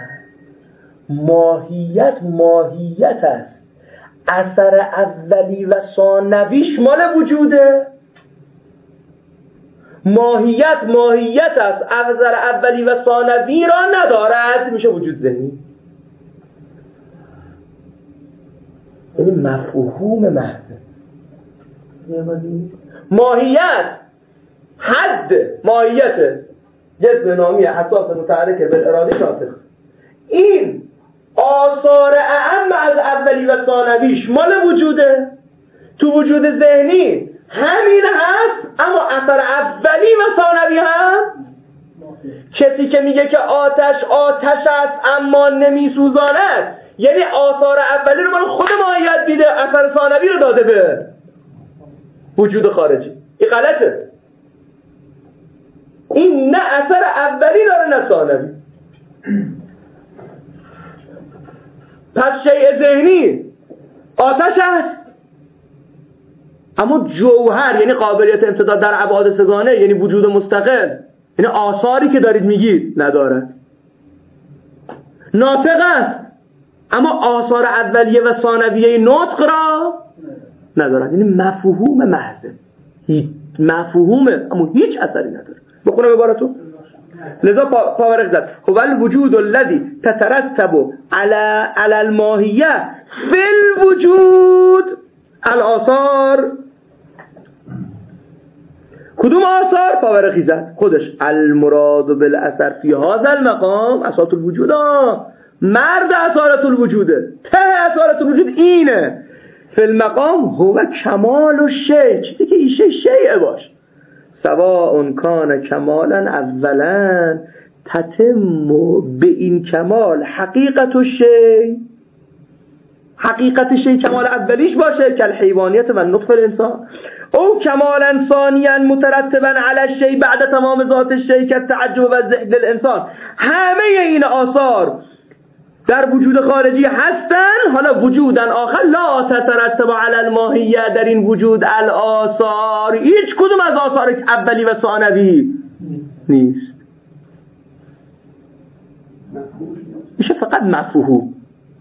ماهیت ماهیت است، اثر اولی و ثانویش مال وجوده. ماهیت ماهیت است، اثر اولی و ثانوی را ندارد، میشه وجود ذهنی. یعنی مفهوم محض ماهیت حد ماهیت جسم نامی حساس متحرک بالارادی ناطق، این آثار اعم از اولی و ثانویش مال وجوده. تو وجود ذهنی همین هست اما اثر اولی و ثانوی هست. کسی که میگه که آتش آتش است اما نمیسوزاند یعنی آثار اولی رو مال خود ماهیت دیده، اثر ثانوی رو داده به وجود خارجی. این غلطه. این نه اثر اولی داره نه ثانوی. پس شیء ذهنی آتش است اما جوهر یعنی قابلیت امتداد در ابعاد سگانه یعنی وجود مستقل، یعنی آثاری که دارید میگید ندارد. ناطق است اما آثار اولیه و ثانویه نطق را ندارد، یعنی مفهوم محض، مفهومه اما هیچ اثری نداره. بخونم عبارتو. لذا پاورق زد هو الوجود الذي تترتب على على الماهیه فی الوجود الاثار. کدوم آثار؟ پاورقی زد خودش. المراد بالاثر فی هذا المقام اثارت الوجود. مرد اثارت الوجوده، ته اثارت الوجود اینه. فی المقام هو کمال الشیء، چیزی که این شیء شیء باش. سواء کان کمالا اولا تتم به این کمال حقیقت الشیء، حقیقت شیء کمال اولیش باشه که الحیوانیت و نطف الانسان، او کمالا ثانیا مترتبا علی الشیء بعد تمام ذات الشیء که تعجب و ذهن الانسان. همه این آثار در وجود خارجی هستن، حالا وجودن آخر لا تترتب علی الماهیه، در این وجود الاثار هیچ کدوم از آثار اولی و ثانوی نیست، میشه فقط مفهوم.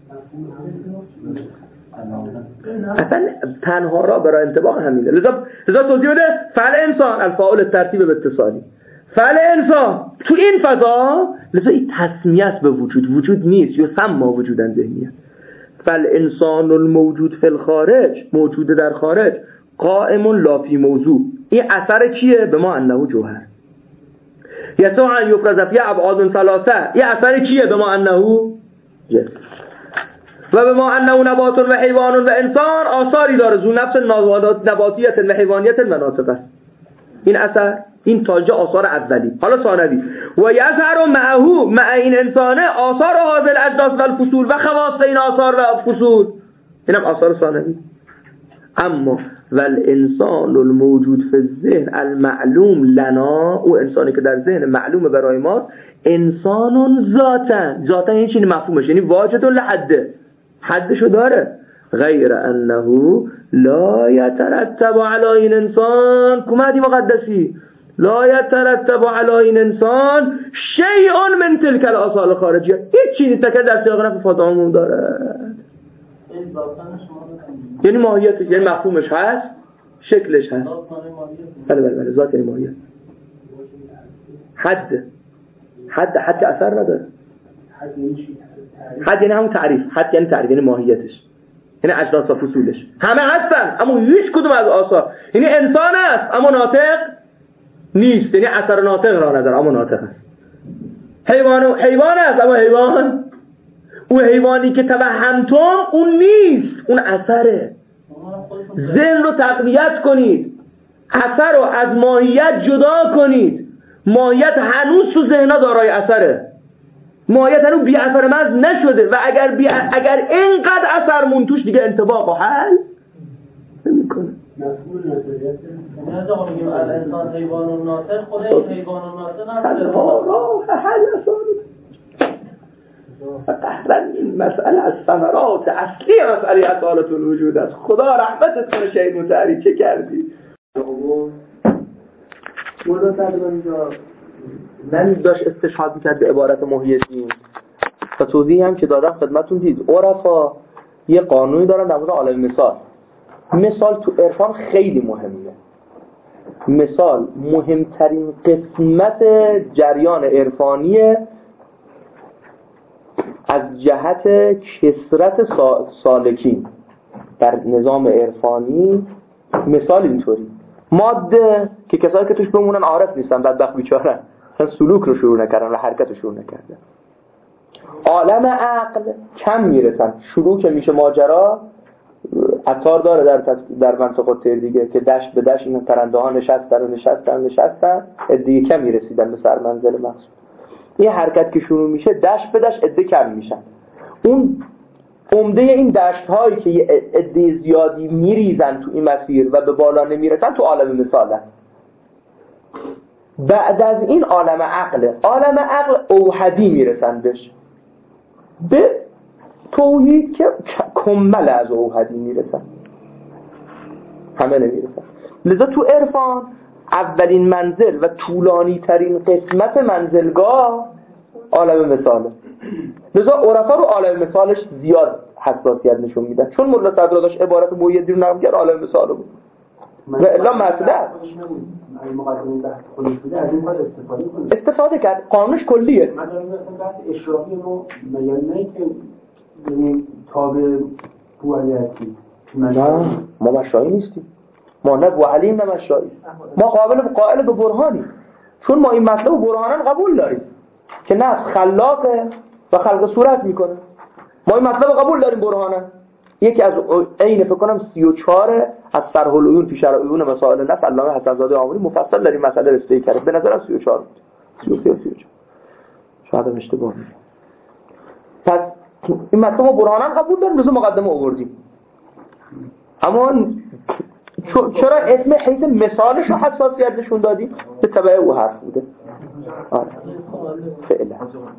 اصلا تنها را برای انطباق همینه. لذا لذا توضیح بده فعل انسان الفاعل ترتیب به اتصالی، فعل انسان تو این فضا لذا این تسمیت به وجود، وجود نیست یا سما وجودن ذهنیه. فعل انسان الموجود فی الخارج، موجود در خارج، قائم لا فی موضوع. این اثر کیه؟ به ما انه جوهر. یسوع ان یفرز فی ابعاد ثلاثه، این اثر کیه؟ به ما انه جسم. و به ما انه نبات و حیوان و انسان آثاری داره، ذو نفس نباتیت و حیوانیت و ناطق است. این اثر، این تاجه آثار اولی. حالا ثانوی و یظهر معه مع این انسانه آثار هذه الاجناس و الفصول و خواص این آثار و فصول، اینم آثار ثانوی. اما والانسان الموجود فی الذهن المعلوم لنا، او انسانی که در ذهن معلوم برای ما، انسان ذاتن، ذاتن یعنی چی؟ مفهومش یعنی واجد لحده، حدشو داره. غیر انه لا یترتب علی این انسان، کمدی مقدسی، لا یترتب علی این انسان شیء من تلک الاصال خارجیه، هیچ چیزی تکه در سیاق نفی فاضلمون داره. یعنی ماهیت، یعنی مفهومش هست، شکلش هست. بله بله بله، ذات یعنی ماهیت. حد حد حد که اثر نداره. حد یعنی همون تعریف، حد یعنی تعریف، یعنی ماهیتش، یعنی اجناس و فصولش همه هستن اما هیچ کدوم از آثار، یعنی انسان است اما ناطق نیست، یعنی اثر ناطق را نداره اما ناطق است. حیوان حیوان است اما حیوان، او حیوانی که توهمتم اون نیست، اون اثره. ذهن رو تقویت کنید، اثر رو از ماهیت جدا کنید. ماهیت هنوز تو ذهن‌ها دارای اثره، ماهیت هنوز بی اثر محض نشده و اگر بی اگر اینقدر اثر مون توش دیگه انطباق و حل نمی‌کنه. نه آقا میگیم الانسان حیوان و ناطق، خود این حیوان و ناطق هم راه حل اصلا. قطعا این مسئله از ثمرات اصلی مسئله اصالت الوجود است. خدا رحمتت کنه شهید متحری، چه کردی؟ مولا صدر اینجا من داشت استشهاد میکرد به عبارت محی دین و توضیحی هم که دادم خدمتون دید. عرفا یه قانونی دارن در مورد عالم مثال. مثال تو عرفان خیلی مهمه. مثال مهمترین قسمت جریان عرفانی از جهت کثرت سالکین در نظام عرفانی. مثال اینطوری، ماده که کسایی که توش بمونن عارف نیستن، بدبخت بیچاره، اصلا سلوک رو شروع نکردن و حرکت رو شروع نکردن. عالم عقل کم میرسن، شروع که میشه ماجرا. عطار داره در در منطقه تیر دیگه که دشت به دشت این پرنده ها نشستن و نشستن و نشستن، عده کم میرسیدن به سر منزل مقصود. این حرکت که شروع میشه دشت به دشت عده کم میشن. اون عمده این دشت هایی که یه عده زیادی میریزن تو این مسیر و به بالا نمیرسن تو عالم مثاله. بعد از این عالم عقل، عالم عقل اوحدی میرسن بهش، به توحید که کمل از اوحدی میرسن، همه نمیرسن. لذا تو عرفان اولین منزل و طولانی ترین قسمت منزلگاه عالم مثاله. لذا عرفا رو عالم مثالش زیاد حساسیت نشون میدن، چون مولا صدر داشت عبارت موحدی رو نرم کرد عالم مثاله بود و الا مطلب استفاده کرد. قانونش کلیه. من دارم مثلا بحث اشرافی رو میگم، نه که تابع بوعلیتی. نه ما مشایی نیستیم، ما نه بوعلیم نه مشایی، ما قابل قائل به برهانی، چون ما این مطلب برهانن قبول داریم که نه خلاقه و خلق صورت میکنه. ما این مطلب قبول داریم برهانن. یکی از عین فکر کنم سی و چهار از صرح العیون فی شرح عیون مسائل النص علامه حسن‌زاده آموری مفصل در این مسئله رسیدگی کرده. به نظرم سی و چهار بود، سی و سه سی و چهار، شاید هم اشتباه میگم. پس این مطلب ما برهانن قبول داریم، لزوم مقدمه آوردیم. اما چرا اسم حیث مثالش رو حساسیت نشون دادیم؟ به تبع او حرف بوده. آره فعلا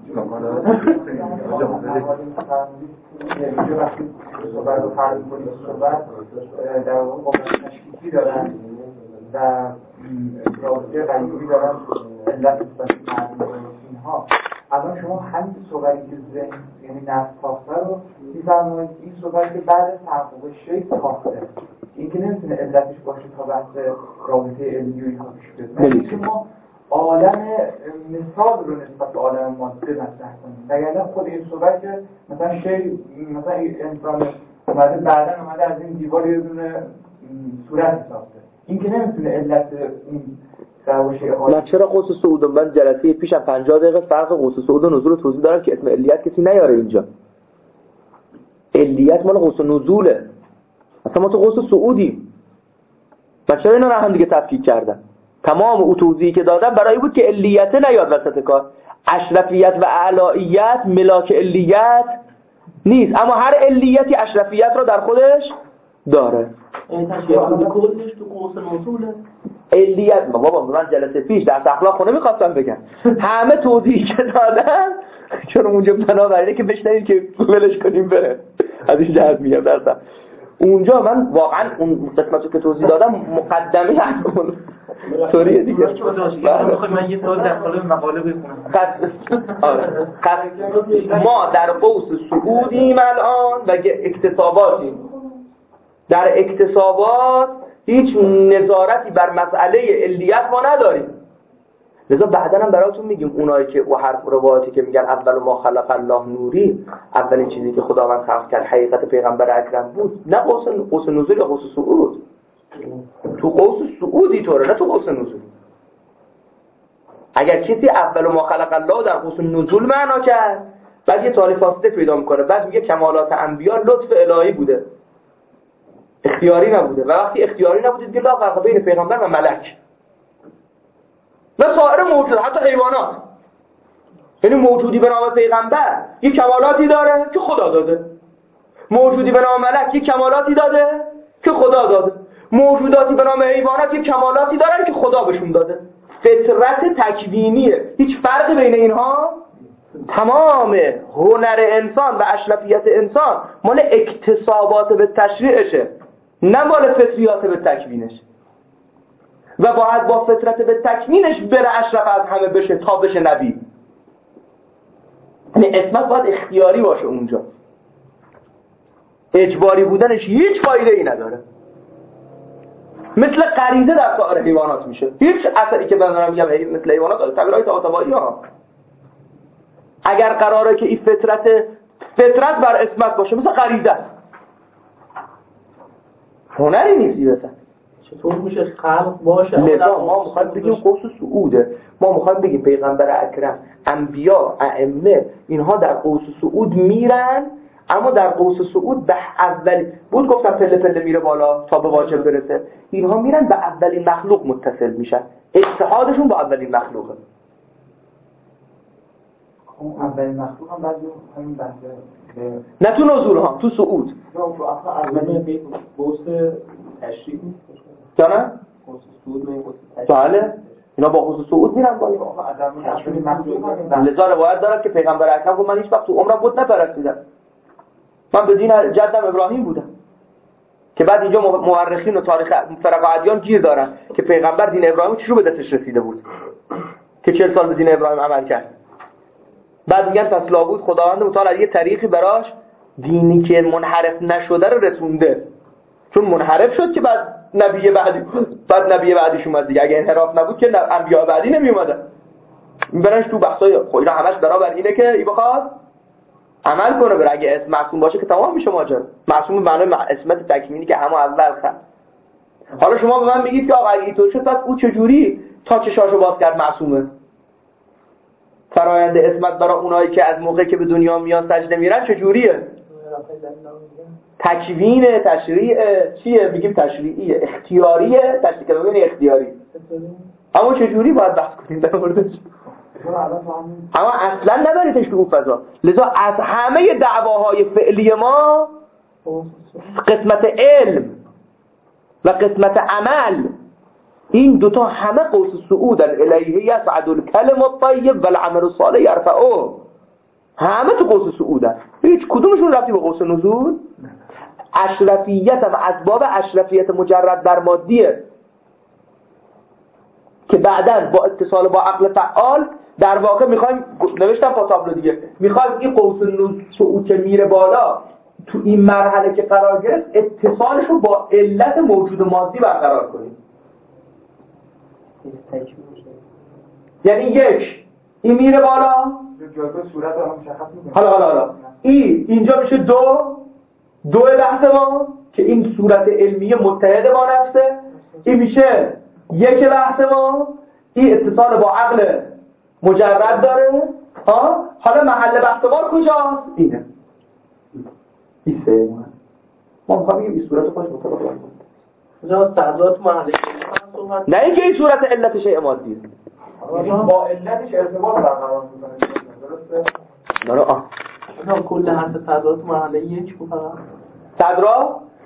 صحبت رو فرض کنید صحبت در واقع با تشکیکی دارن و رابطه غیبی دارن علت نسبت اینها. الان شما همین صحبتی که ذهن یعنی نفس ساخته رو می‌فرمایید این صحبتی که بعد از تحقق شیء ساخته، این که نمیتونه علتش باشه تا بحث رابطه علمی و اینها پیش بره. ما عالم مثال رو نسبت به عالم ماده مطرح کنیم، وگرنه خود این صحبت که مثلا شیء مثلا انسان اومده بعداً اومده از این دیوار یه دونه صورت ساخته، این که نمیتونه علت اون نه. چرا قوس صعود؟ من جلسه پیشم پنجاه دقیقه فرق قوس صعود و نزول توضیح دارم که اسم علیت کسی نیاره اینجا. علیت مال قوس نزوله، اصلا ما تو قوس صعودیم. من چرا اینا رو هم دیگه تفکیک کردم؟ تمام او توضیحی که دادم برای بود که علیت نیاد وسط کار. اشرفیت و اعلاییت ملاک علیت نیست، اما هر علیتی اشرفیت رو در خودش داره. این تشریح کلش تو قوس نزوله. علیت بابا من جلسه پیش در اخلاق خونه می‌خواستم بگم همه توضیحی که دادن چون اونجا بنابراینه که بشنوید که ولش کنیم بره از این جهت میگم درسم اونجا من واقعا اون قسمتی که توضیح دادم مقدمه از اون طوریه دیگه. میخوام من یه سوال در قالب مقاله بخونم. ما در قوس سعودیم الان و اکتساباتیم. در اکتسابات هیچ نظارتی بر مسئله علیت ما نداریم. لذا بعدا هم براتون میگیم اونایی که او حرف روایتی که میگن اول ما خلق الله نوری، اولین چیزی که خداوند خلق کرد حقیقت پیغمبر اکرم بود، نه قوس قوس نزول یا قوس صعود. تو قوس صعودی طوره، نه تو قوس نزول. اگر کسی اول ما خلق الله در قوس نزول معنا کرد، بعد یه تاریخ فاصله پیدا میکنه، بعد میگه کمالات انبیا لطف الهی بوده، اختیاری نبوده. و وقتی اختیاری نبوده دیگه لا فرق بین پیغمبر و ملک و سایر موجود، حتی حیوانات. یعنی موجودی به نام پیغمبر یک کمالاتی داره که خدا داده، موجودی به نام ملک یک کمالاتی داده که خدا داده، موجوداتی به نام حیوانات یک کمالاتی دارن که خدا بهشون داده. فطرت تکوینیه، هیچ فرقی بین اینها. تمام هنر انسان و اشرفیت انسان مال اکتسابات به تشریعشه، نه مال فطریات به تکوینش. و باید با فطرت به تکوینش بره اشرف از همه بشه تا بشه نبی. یعنی اسمت باید اختیاری باشه اونجا، اجباری بودنش هیچ فایده ای نداره. مثل غریزه در سایر حیوانات میشه، هیچ اثری که بندارم میگم مثل حیوانات تغییرهای طباعی ها. اگر قراره که این فطرت فطرت بر اسمت باشه مثل غریزه است، هنری نیستی بسن. چطور میشه خلق باشه؟ لذا ما میخوایم بگیم قوس صعوده، ما میخوایم بگیم پیغمبر اکرم، انبیا، ائمه، اینها در قوس صعود میرن، اما در قوس صعود به اول بود گفتم پله پله میره بالا تا به واجب برسه. اینها میرن به اولین مخلوق متصل میشن، اتحادشون با اولین مخلوقه. اون اولین مخلوق هم بعضی همین بحثه نه تو نزول ها، تو صعود. تو اصلا اولین قوس تشریع نیست جانم؟ قوس صعود نه قوس تشریع. بله اینا با قوس صعود میرن بالا. لذا روایت دارد که پیغمبر اکرم گفت من هیچ وقت تو عمرم بت نپرستیدم، من به دین جدم ابراهیم بودم. که بعد اینجا مورخین و تاریخ فرق ادیان گیر دارن که پیغمبر دین ابراهیم چی رو به دستش رسیده بود که چهل سال به دین ابراهیم عمل کرد. بعد میگن پس لابد خداوند متعال یه طریقی براش دینی که منحرف نشده رو رسونده، چون منحرف شد که بعد نبی بعدی بعد نبی بعدیش اومد دیگه. اگه انحراف نبود که انبیا بعدی نمی اومدن. میبرنش تو بحثای خب اینا همش برابر اینه که ای بخواد عمل کنه بره. اگه اسم معصوم باشه که تمام میشه ماجرا. معصوم به معنای اسمت تکوینی که همون اول خد. حالا شما به من میگید که آقا اگه اینطور شد پس او چجوری تا چشاشو باز کرد معصومه؟ فرآیند اسمت برای اونایی که از موقعی که به دنیا میان سجده میرن چجوریه؟ تکوینه، تشریعه، چیه؟ میگیم تشریعیه، اختیاریه، تشریع کردن اختیاری. اما چجوری باید بحث کنیم در موردش؟ اما اصلا نبریدش تو اون فضا. لذا از همه دعواهای فعلی ما قسمت علم و قسمت عمل، این دوتا همه قوس صعود الیه یصعد الکلم الطیب والعمل الصالح یرفعه. همه تو قوس صعودن، هیچ کدومشون ربطی به قوس نزول. اشرفیت و اسباب اشرفیت مجرد در مادیه که بعداً با اتصال با عقل فعال در واقع میخوایم نوشتم با تابلو دیگه، میخوایم این قوس صعود که میره بالا تو این مرحله که قرار گرفت اتصالش رو با علت موجود مادی برقرار کنیم. یعنی یک این میره بالا، حالا حالا حالا این اینجا میشه دو دو بحث ما که این صورت علمی متحد با نفسه. این میشه یک بحث ما، این اتصال با عقل مجرد داره. ها حالا محل بحث ما کجاست؟ اینه این سه ما ما میگیم این صورت خودش مطابق باشه. کجا تعداد محل نه اینکه این صورت علت شیء مادیه، با علتش ارتباط برقرار می‌کنه. درسته؟ نه آه نه کل حرف تعداد محل یک بود فقط. صدرا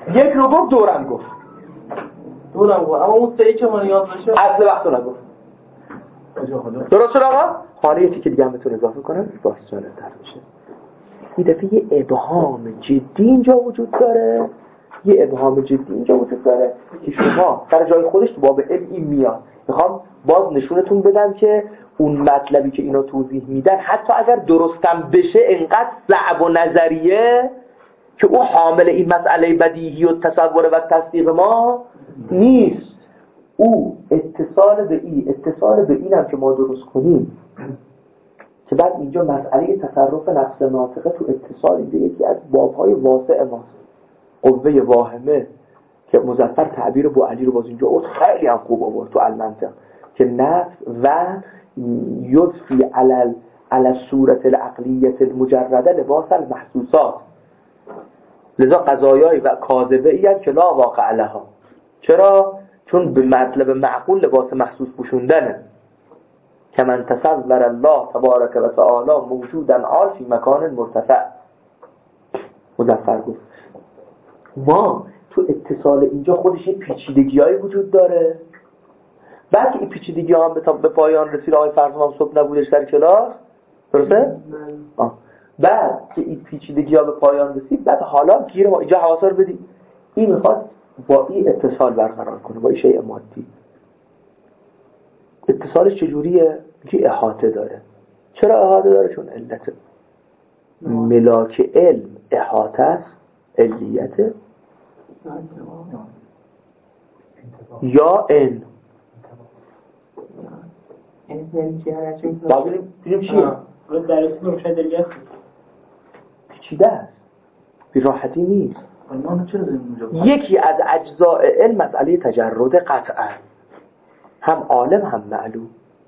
یک رو گفت دورم گفت دورم گفت اما اون سه که من یاد باشه اصل وقت رو نگفت. درست شد آقا؟ حالا یه تیکه دیگه هم بهتون اضافه کنم باز جالب‌تر میشه. این دفعه یه ابهام جدی اینجا وجود داره، یه ابهام جدی اینجا وجود داره که شما در جای خودش تو باب علم این میاد. میخوام باز نشونتون بدم که اون مطلبی که اینا توضیح میدن حتی اگر درستم بشه انقدر صعب و نظریه که او حامل این مسئله بدیهی و تصور و تصدیق ما نیست. او اتصال به این اتصال به اینم که ما درست کنیم که بعد اینجا مسئله تصرف نفس ناطقه تو اتصال اینجا یکی از بابهای واسع ماست. قوه واهمه که مظفر تعبیر ابو علی رو باز اینجا اون خیلی هم خوب آورد تو المنطق که نفس و یضفی علی علی صورت العقلیت المجرده لباس المحسوسات. لذا قضایایی و کاذبه ای که لا واقع لها. چرا؟ چون به مطلب معقول لباس محسوس پوشوندنه. که من تصور الله تبارک و تعالی موجودا عال فی مکان مرتفع. مظفر گفت ما تو اتصال اینجا خودش یه پیچیدگی‌هایی وجود داره. بعد که این پیچیدگی ها هم به پایان رسید آقای فرزمان صبح نبودش در کلاس درسته؟ آه. بعد که این پیچیدگی ها به پایان رسید بعد حالا گیر ما اینجا حواسا رو بدید این میخواد با این اتصال برقرار کنه با این شیء مادی. اتصالش چجوریه؟ که احاطه داره. چرا احاطه داره؟ چون علت ملاک علم احاطه است، علیته یا ان بابیریم بینیم چیه؟ پیچیده است بی راحتی نیست. یکی از اجزاء علم مسئله تجرد قطعا هم عالم هم معلوم.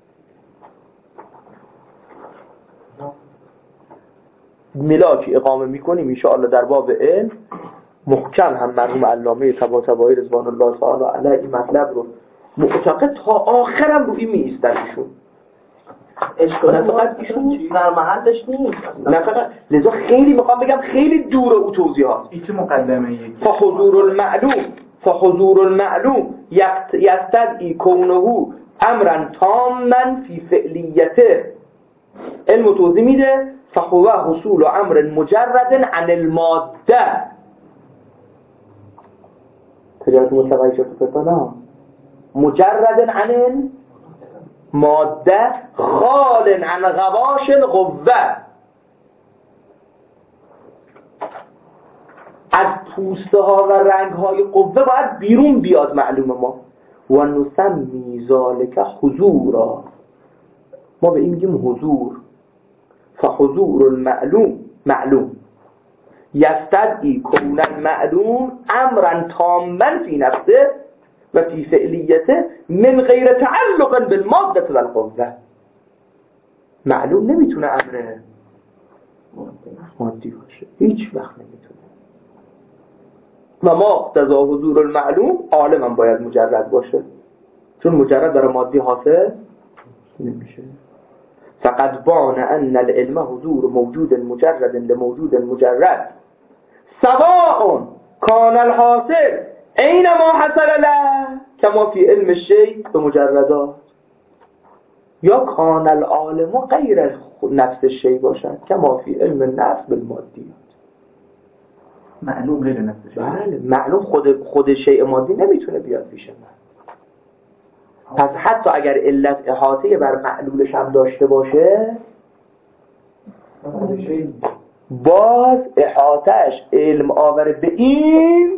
ملاکی اقامه میکنیم انشاءالله در باب علم محکم هم مرحوم علامه طباطبایی رضوان الله تعالی علیه این مطلب رو معتقد تا آخرم روی می ایستن ایشون. اشکال فقط ایشون در محلش نیست. نه فقط لذا خیلی میخوام بگم خیلی دور او توضیحات. این چه مقدمه یکی؟ فحضور المعلوم فحضور المعلوم یستدعی کونه امرا تاما فی فعلیته. علم توضیح میده فهو حصول امر مجرد عن الماده. تجارت متوجه شد مجرد عن ماده خال عن غواش القوه. از پوسته ها و رنگ های قوه باید بیرون بیاد معلوم ما. و نسمی ذالک حضورا. ما به این میگیم حضور. فحضور المعلوم معلوم یستدعی کون المعلوم امرا تاما فی نفسه و فی فعلیته من غیر تعلق بالماده والقوه. معلوم نمیتونه امر مادی باشه، هیچ وقت نمیتونه. و ما اقتضا حضور المعلوم عالم هم باید مجرد باشه چون مجرد برای مادی حاصل نمیشه. فقد بان ان العلم حضور موجود مجرد لموجود مجرد سواء كان الحاصل اينما حصل له كما في علم الشيء بمجردات یا کان العالم غیر نفس الشيء باشد کما فی علم النفس بالمادیات. معلوم غیر نفس الشيء. بله معلوم خود خود شیء مادی نمیتونه بیاد پیش من. پس حتی اگر علت احاطه بر معلولش هم داشته باشه باز احاطهش علم آور به این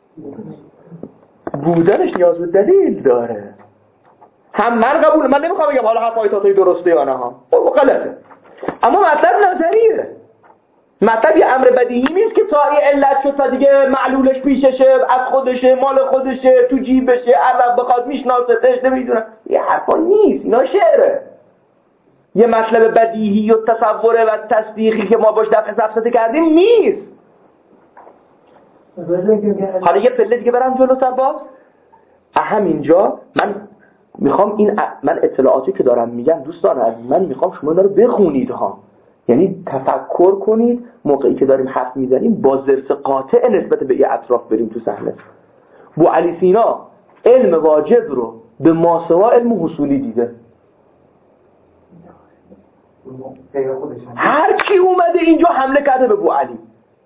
بودنش نیاز به دلیل داره. هم من قبول من نمیخوام بگم حالا حرف آیتاتای درسته یا نه ها غلطه، اما مطلب نظریه. مطلب یه امر بدیهی نیست که تا این علت شد تا دیگه معلولش پیششه، از خودشه، مال خودشه، تو جیبشه، عرب بخواد میشناستش نمیدونم. یه حرفا نیست، اینا شعره. یه مطلب بدیهی و تصوره و تصدیقی که ما باش دفع سفسته کردیم نیست. حالا یه پله دیگه برم جلوتر باز. همینجا من میخوام این ا... من اطلاعاتی که دارم میگم دوستان از من میخوام شما اینا رو بخونید ها. یعنی تفکر کنید موقعی که داریم حرف میزنیم با ضرس قاطع نسبت به این اطراف بریم تو صحنه. بو علی سینا علم واجب رو به ماسوا علم حصولی دیده. هر کی اومده اینجا حمله کرده به بو علی.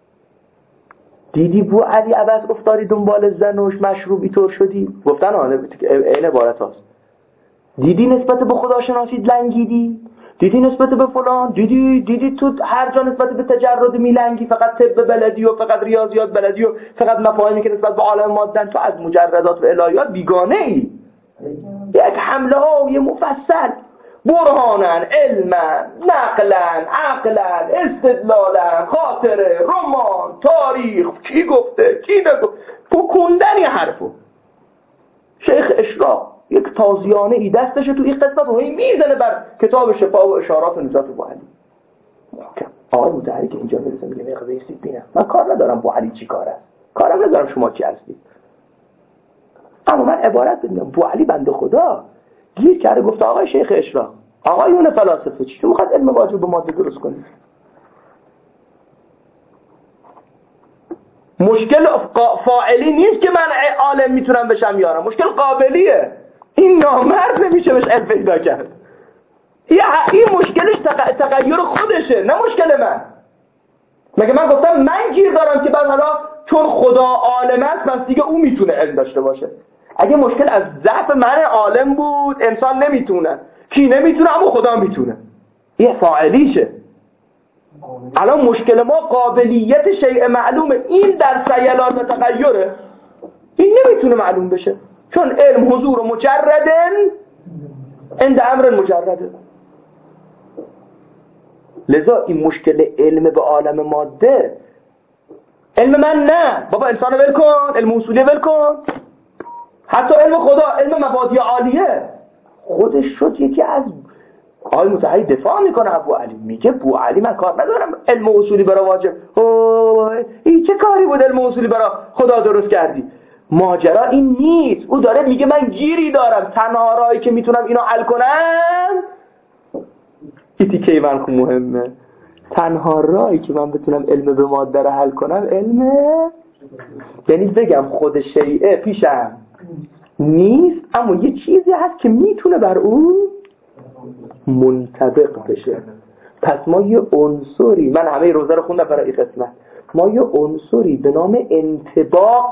دیدی بو علی عوض افتاری دنبال زنوش مشروبی طور شدی؟ گفتن آنه این عبارت هاست. دیدی نسبت به خداشناسی لنگیدی؟ دیدی نسبت به فلان؟ دیدی دیدی تو هر جا نسبت به تجرد میلنگی، فقط طب بلدی و فقط ریاضیات بلدی و فقط مفاهیمی که نسبت به عالم مادن، تو از مجردات و الهیات بیگانه ای. یک حمله های مفصل برهانن، علمن، نقلن، عقلن، استدلالن، خاطره، رمان، تاریخ، کی گفته کی نگفته، پکوندن یه حرفو. شیخ اشراق یک تازیانه ای دستشه تو این قسمت و هی میزنه بر کتاب شفا و اشارات و نجات بو علی. آقای مطهری که اینجا میرسه میگه میخواه بیستید بینم من کار ندارم بو علی چی کار است، کارم ندارم شما چی هستید، اما من عبارت بدونم بو علی بنده خدا گیر کرده گفته آقای شیخ اشراق، آقایون فلاسفه چی تو میخواد علم واجب به ماده درست کنید؟ مشکل فاعلی نیست که من عالم میتونم بشم یارم، مشکل قابلیه. این نامرد نمیشه بهش علم پیدا کرد. این مشکلش تغییر خودشه نه مشکل من. مگه من گفتم من گیر دارم که بعد حالا چون خدا عالم است پس دیگه اون میتونه علم داشته باشه؟ اگه مشکل از ضعف من عالم بود انسان نمیتونه، کی نمیتونه اما خدا میتونه، یه فاعلیشه. الان مشکل ما قابلیت شیء معلومه، این در سیلات تغییره، این نمیتونه معلوم بشه چون علم حضور مجردن عند امر مجرده. لذا این مشکل علم به عالم ماده، علم من نه بابا، انسان ول کن، علم اصولی ول کن، حتی علم خدا، علم مبادی عالیه خودش شد یکی از آقای مطهری دفاع میکنه ابو علی، میگه بو علی من کار ندارم علم اصولی برای واجب. اوه این چه کاری بود علم اصولی برای خدا درست کردی؟ ماجرا این نیست. او داره میگه من گیری دارم، تنها راهی که میتونم اینو حل کنم ایتی که من خب مهمه، تنها راهی که من بتونم علم به ماده رو حل کنم علمه، یعنی بگم خود شیعه پیشم نیست اما یه چیزی هست که میتونه بر اون منطبق بشه. پس ما یه عنصری، من همه روزه رو خوندم برای این قسمت، ما یه عنصری به نام انطباق،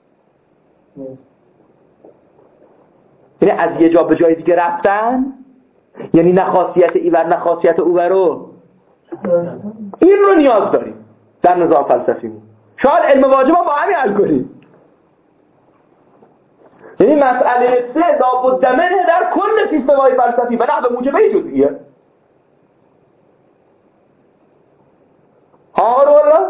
یعنی از یه جا به جای دیگه رفتن، یعنی نه خاصیت ایور نه خاصیت اوورو، این رو نیاز داریم در نظام فلسفیمون. شاید علم واجب با همین حل کنیم. یعنی مسئله سه لابد منه در کل سیستم‌های فلسفی و نه به موجبه جزئیه. ها رو والله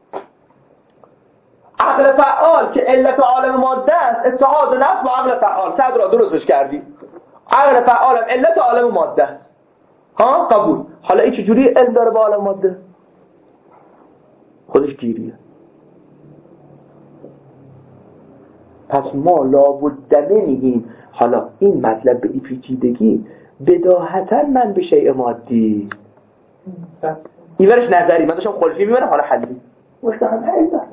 عقل فعال که علت عالم ماده است، اتحاد نفس با عقل فعال، صد را درستش کردی. عقل فعالم علت عالم ماده است، ها قبول. حالا این چجوری علم داره با عالم ماده؟ خودش گیریه. پس ما لابد میگیم حالا این مطلب به این پیچیدگی بداهتا من به شیء مادی این ورش نظری، من داشتم خلفی میبرم حالا حلی مستقیم حلی دارم.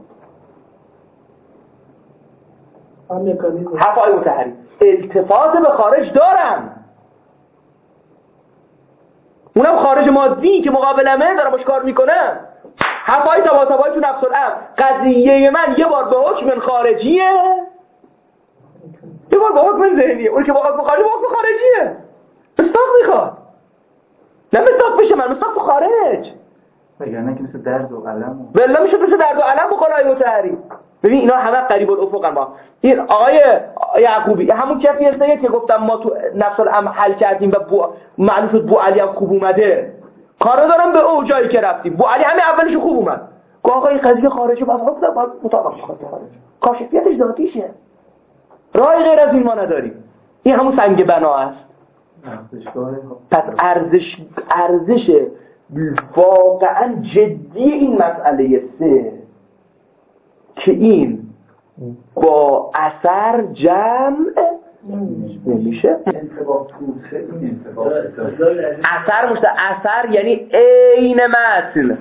حفای متحری التفات به خارج دارم، اونم خارج مادی که مقابلمه دارم باش کار میکنم. حفای تباتبایی تو نفس الامر، قضیه من یه بار به حکم خارجیه یه بار به حکم ذهنیه، اون که با حکم خارجی با حکم خارجیه مستاق میخواد، نه مستاق بشه من مستاق خارج وگرنه که مثل درد و قلم بله میشه مثل درد و قلم و قلای متحری. ببین اینا همه قریب الافقن. ما این آقای یعقوبی همون کسی هستیه که گفتم ما تو نفس الامر حل کردیم و بو... معلوم شد بو علی هم خوب اومده، کارا دارم به او جایی که رفتیم. بو علی همین اولش خوب اومد، گفت آقا این قضیه خارجه بس حکم باید مطابق خارج کاشفیتش ذاتیشه، راهی غیر از این ما نداریم. این همون سنگ بنا است. پس ارزش ارزش واقعا جدی این مسئله سه که این با اثر جمع نمیشه. انطباق توسعه این انطباق اثر مشت اثر یعنی عین متن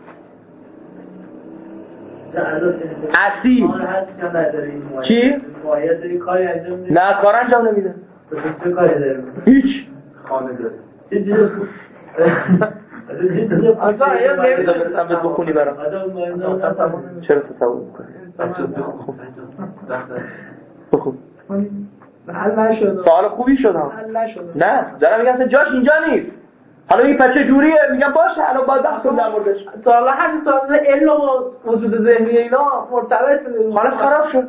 اصیل. چی؟ نه کار انجام نمیده. چه کاری داره؟ هیچ. خانه داره. اصلا یه نمیدونم بهت بخونی برام. چرا تصور میکنی؟ بخون. حل نشد. سوال خوبی شد ها. حل نشد. نه دارم میگم اصلا جاش اینجا نیست. حالا این پچه جوریه میگم باشه الان باید بحث کنم در موردش. سوال همین سوال علم و وجود ذهنی اینا مرتبط حالا خراب شد.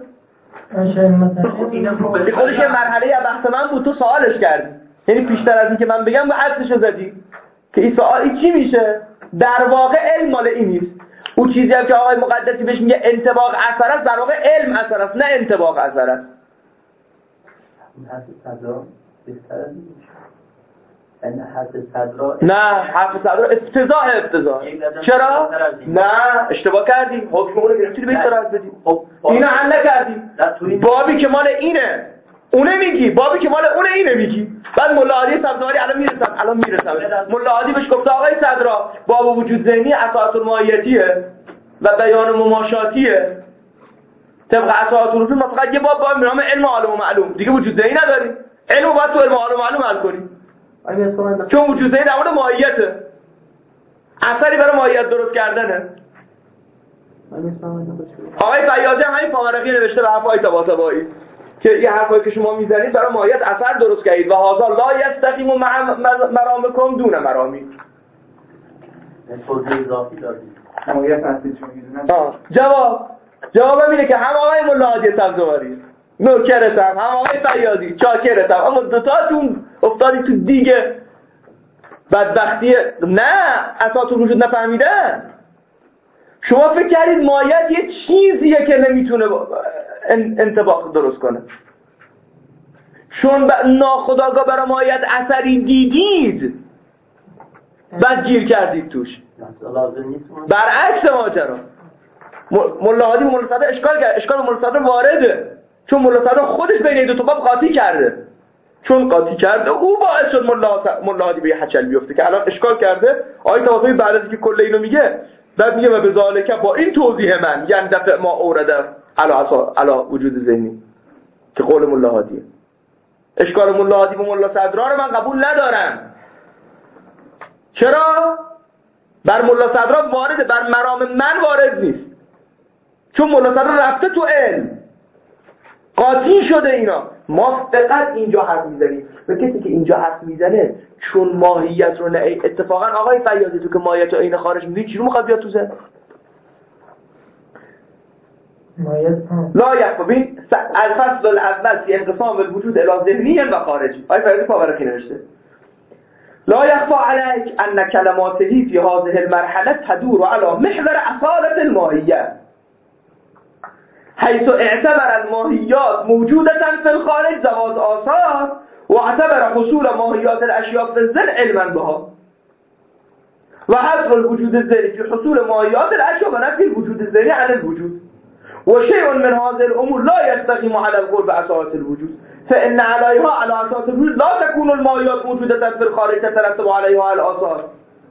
این خودش یه مرحله از بحث من بود تو سوالش کردی. یعنی پیشتر از این که من بگم به عکسشو زدی که این سوال این چی میشه؟ در واقع علم مال این نیست. اون چیزی هم که آقای مقدسی بهش میگه انطباق اثر است در واقع علم اثر است نه انطباق اثر است. حرف صدرا بهتر از این این حرف صدرا نه حرف صدرا افتضاح افتضاح. چرا؟ نه اشتباه کردی. حکم اون رو گرفتی به استراحت بدی. اینو حل نکردی. بابی که مال اینه اونه میگی، بابی که مال اونه اینه میگی. بعد ملا عادی سبزواری الان میرسم الان میرسم ملا عادی بهش گفت آقای صدرا باب وجود ذهنی اساس الماهیتیه و بیان مماشاتیه. طبق اساس الاصول ما فقط یه باب با نام علم معلوم و معلوم دیگه وجود ذهنی نداریم. علم باید تو علم معلوم و معلوم حل کنیم. چون وجود ذهنی در مورد ماهیته. اثری برای ماهیت درست کردنه. آقای فیاضی هم همین پاورقی نوشته به حرفای طباطبایی که این حرفایی که شما میزنید برای ماهیت اثر درست کردید و هذا لا یستقیم مرامکم دون مرامی. توضیح اضافی دادید. ماهیت اصلی چون میدونن. جواب جواب اینه که هم آقای ملا عادی سبزواری نوکرتم هم آقای فیاضی چاکرتم اما دوتاتون افتادی تو دیگه بدبختی. نه اساس وجود نفهمیدن. شما فکر کردید ماهیت یه چیزیه که نمیتونه انطباق درست کنه چون ناخودآگاه برای ماهیت اثری دیدید بعد گیر کردید توش. برعکس ماجرا ملا هادی و ملا صدر اشکال کرد. اشکال ملا صدر وارده چون ملا صدر خودش بین این دو تا باب قاطی کرده. چون قاطی کرده او باعث شد ملا هادی به یه حچل بیفته که الان اشکال کرده. آیه طباطبایی بعد از اینکه کل اینو میگه بعد میگه و بذالک با این توضیح من یعنی دفع ما اورده علا علا وجود ذهنی که قول ملا هادیه. اشکال ملا هادی و ملا صدرا رو من قبول ندارم. چرا؟ بر ملا صدرا وارده بر مرام من وارد نیست چون ملا صدرا رفته تو علم قاطی شده اینا. ما فقط اینجا حرف میزنیم و کسی که اینجا حرف میزنه چون ماهیت رو نه اتفاقا آقای فیاضی تو که ماهیت رو عین خارج میدی چی رو میخواد بیاد تو ذهن؟ ماهیت لا یخفا ببین الفصل الاول فی انقسام الوجود الی ذهنی و خارجی. آقای فیاضی پاورقی نوشته لا يخفى عليك أن كلماته في هذه المرحلة تدور على محور أصالة الماهية حيث اعتبر الماهيات موجودة في الخارج ذوات آثار واعتبر حصول ماهيات الأشياء في الذهن علما بها وحصر الوجود الذهني في حصول ماهيات الأشياء ونفي الوجود الذهني عن الوجود وشيء من هذه الأمور لا يستقيم على القول بأصالة الوجود فإن عليها على أساس الوجود لا تكون الماهيات موجودة في الخارج تترتب عليها الآثار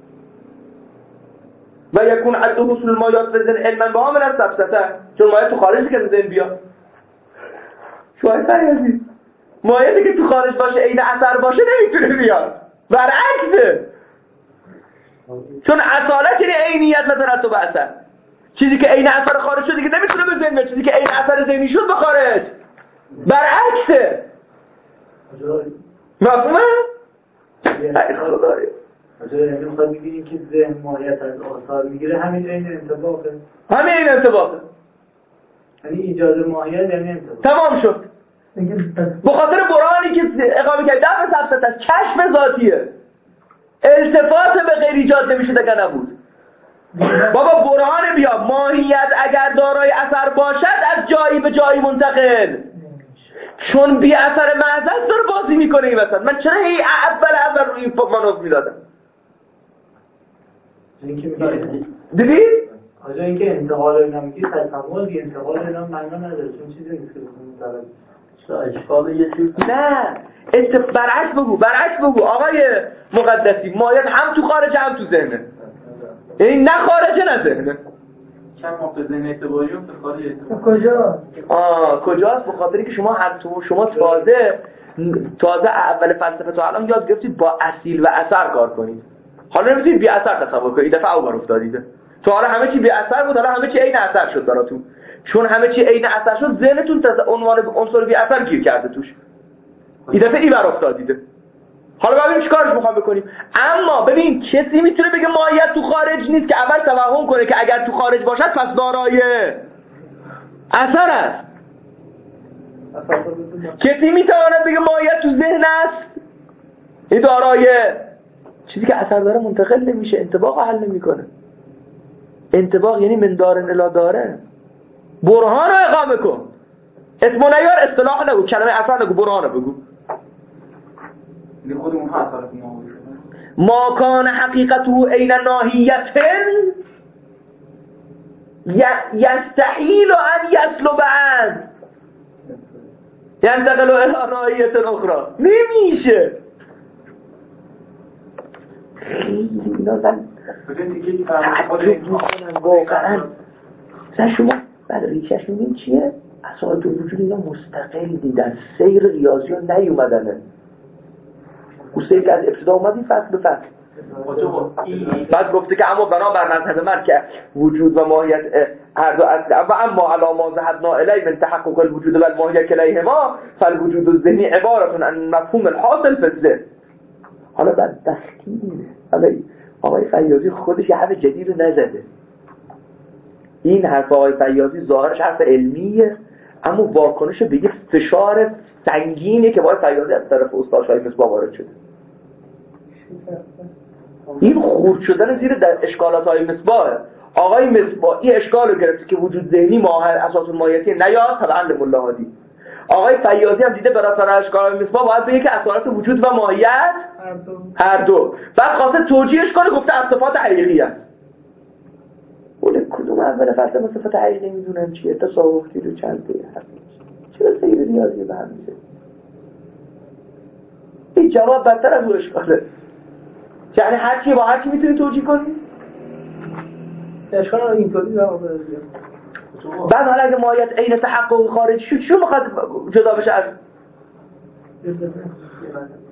ويكون عد حصول الماهيات في الذهن علما بها من السبسته چون ماهیت تو خارجی که ذهن بیاد شاید عزیز ماهیتی که تو خارج باشه عین اثر باشه نمیتونه بیاد برعکسه چون اصالت یعنی عینیت مترتب به اثر. چیزی که عین اثر خارج شد دیگه نمیتونه به ذهن بیاد. چیزی که عین اثر ذهنی شد به خارج برعکسه. مفهومه؟ ای خدایی اجازه یعنی میخواد میگیریم که ذهن ماهیت از آثار میگیره همین این انطباقه همین این انطباقه یعنی ایجاد ماهیت یعنی انطباق تمام شد. به خاطر برهانی که اقامه کرد دفع سبست است کشف ذاتیه التفات به غیر ایجاد نمیشه دیگه نبود. بابا برهان بیا ماهیت اگر دارای اثر باشد از جایی به جایی منتقل چون بی اثر محض داره بازی میکنه این وسط. من چرا هی اول اول روی این مانوف میدادم دیدی؟ آجا اینکه انتقال اینا میگی تکمل بی انتقال اینا معنا نداره چون چیزی نیست که بخونیم اشکال یه چیز نه ات برعکس بگو برعکس بگو آقای مقدسی مایت هم تو خارج هم تو ذهنه، یعنی نه خارجه نه ذهنه. چند ما به ذهن اعتباری و به خارج اعتباری کجا؟ آه کجاست؟ به خاطری که شما هر تو شما تازه تازه اول فلسفه تا الان یاد گرفتید با اصیل و اثر کار کنید. حالا نمیتونید بی اثر تصور کنید. دفعه اول افتادید. تو حالا همه چی بی اثر بود، حالا همه چی عین اثر شد براتون. چون همه چی عین اثر شد ذهنتون تز عنوان عنصر بی اثر گیر کرده توش. این دفعه ای بر افتادید. حالا ببینیم چیکارش میخوام بکنیم. اما ببین کسی میتونه بگه ماهیت تو خارج نیست که اول توهم کنه که اگر تو خارج باشد پس دارای اثر است. کسی میتواند بگه ماهیت تو ذهن است، این دارای چیزی که اثر داره منتقل نمیشه، انطباق حل نمیکنه. انطباق یعنی من داره الا داره. برهان رو اقامه کن. اسم و نیار اصطلاح نگو، کلمه اثر نگو، برهان رو بگو. این خودمون ها اثرات ما ما کان حقیقته عین ناهیت یستحیل ان یسلب عن ینتقل الى ناهیت اخرى. نمیشه. خیلی اینا من تعجب میکنم واقعا. مثلا شما بعد ریشش میبین چیه؟ اساس وجود اینا مستقل دیدن، سیر ریاضی ها نیومدنه. او سیر از ابتدا اومد این فصل به فصل. بعد گفته که اما بنابر مذهب من که وجود و ماهیت هر دو اصل و اما علی ما ذهبنا الیه من تحقق الوجود و الماهیت کلیهما فالوجود الذهنی عبارت عن مفهوم الحاصل فی الذهن. حالا بعد دستی حالا آقای فیاضی خودش یه حرف جدید رو نزده. این حرف آقای فیاضی ظاهرش حرف علمیه، اما واکنش به یک فشار سنگینه که آقای فیاضی از طرف استاد شاهی مصباح وارد شده. این خورد شدن زیر در اشکالات های مصباح. آقای مصباح این اشکال رو گرفته که وجود ذهنی ماهر اساس ماهیتی نیاد طبعا لملاحادی. آقای فیاضی هم دیده برای اشکال های مصباح باید بگه که اساسات وجود و ماهیت هر دو, هر دو. بعد خواسته توجیهش کنه، گفته از صفات حقیقی است. ولی کدوم اول فصل صفات حقیقی میدونن چیه؟ تصاوفی رو چند دیگه چرا سیر ریاضی به هم میزه؟ این جواب بدتر از اون اشکاله. یعنی هر چی با هر چی میتونی توجیه کنی؟ اشکال رو اینطوری جواب بده. بعد حالا اگه ماهیت عین تحقق خارج شد، چون میخواد جدا بشه از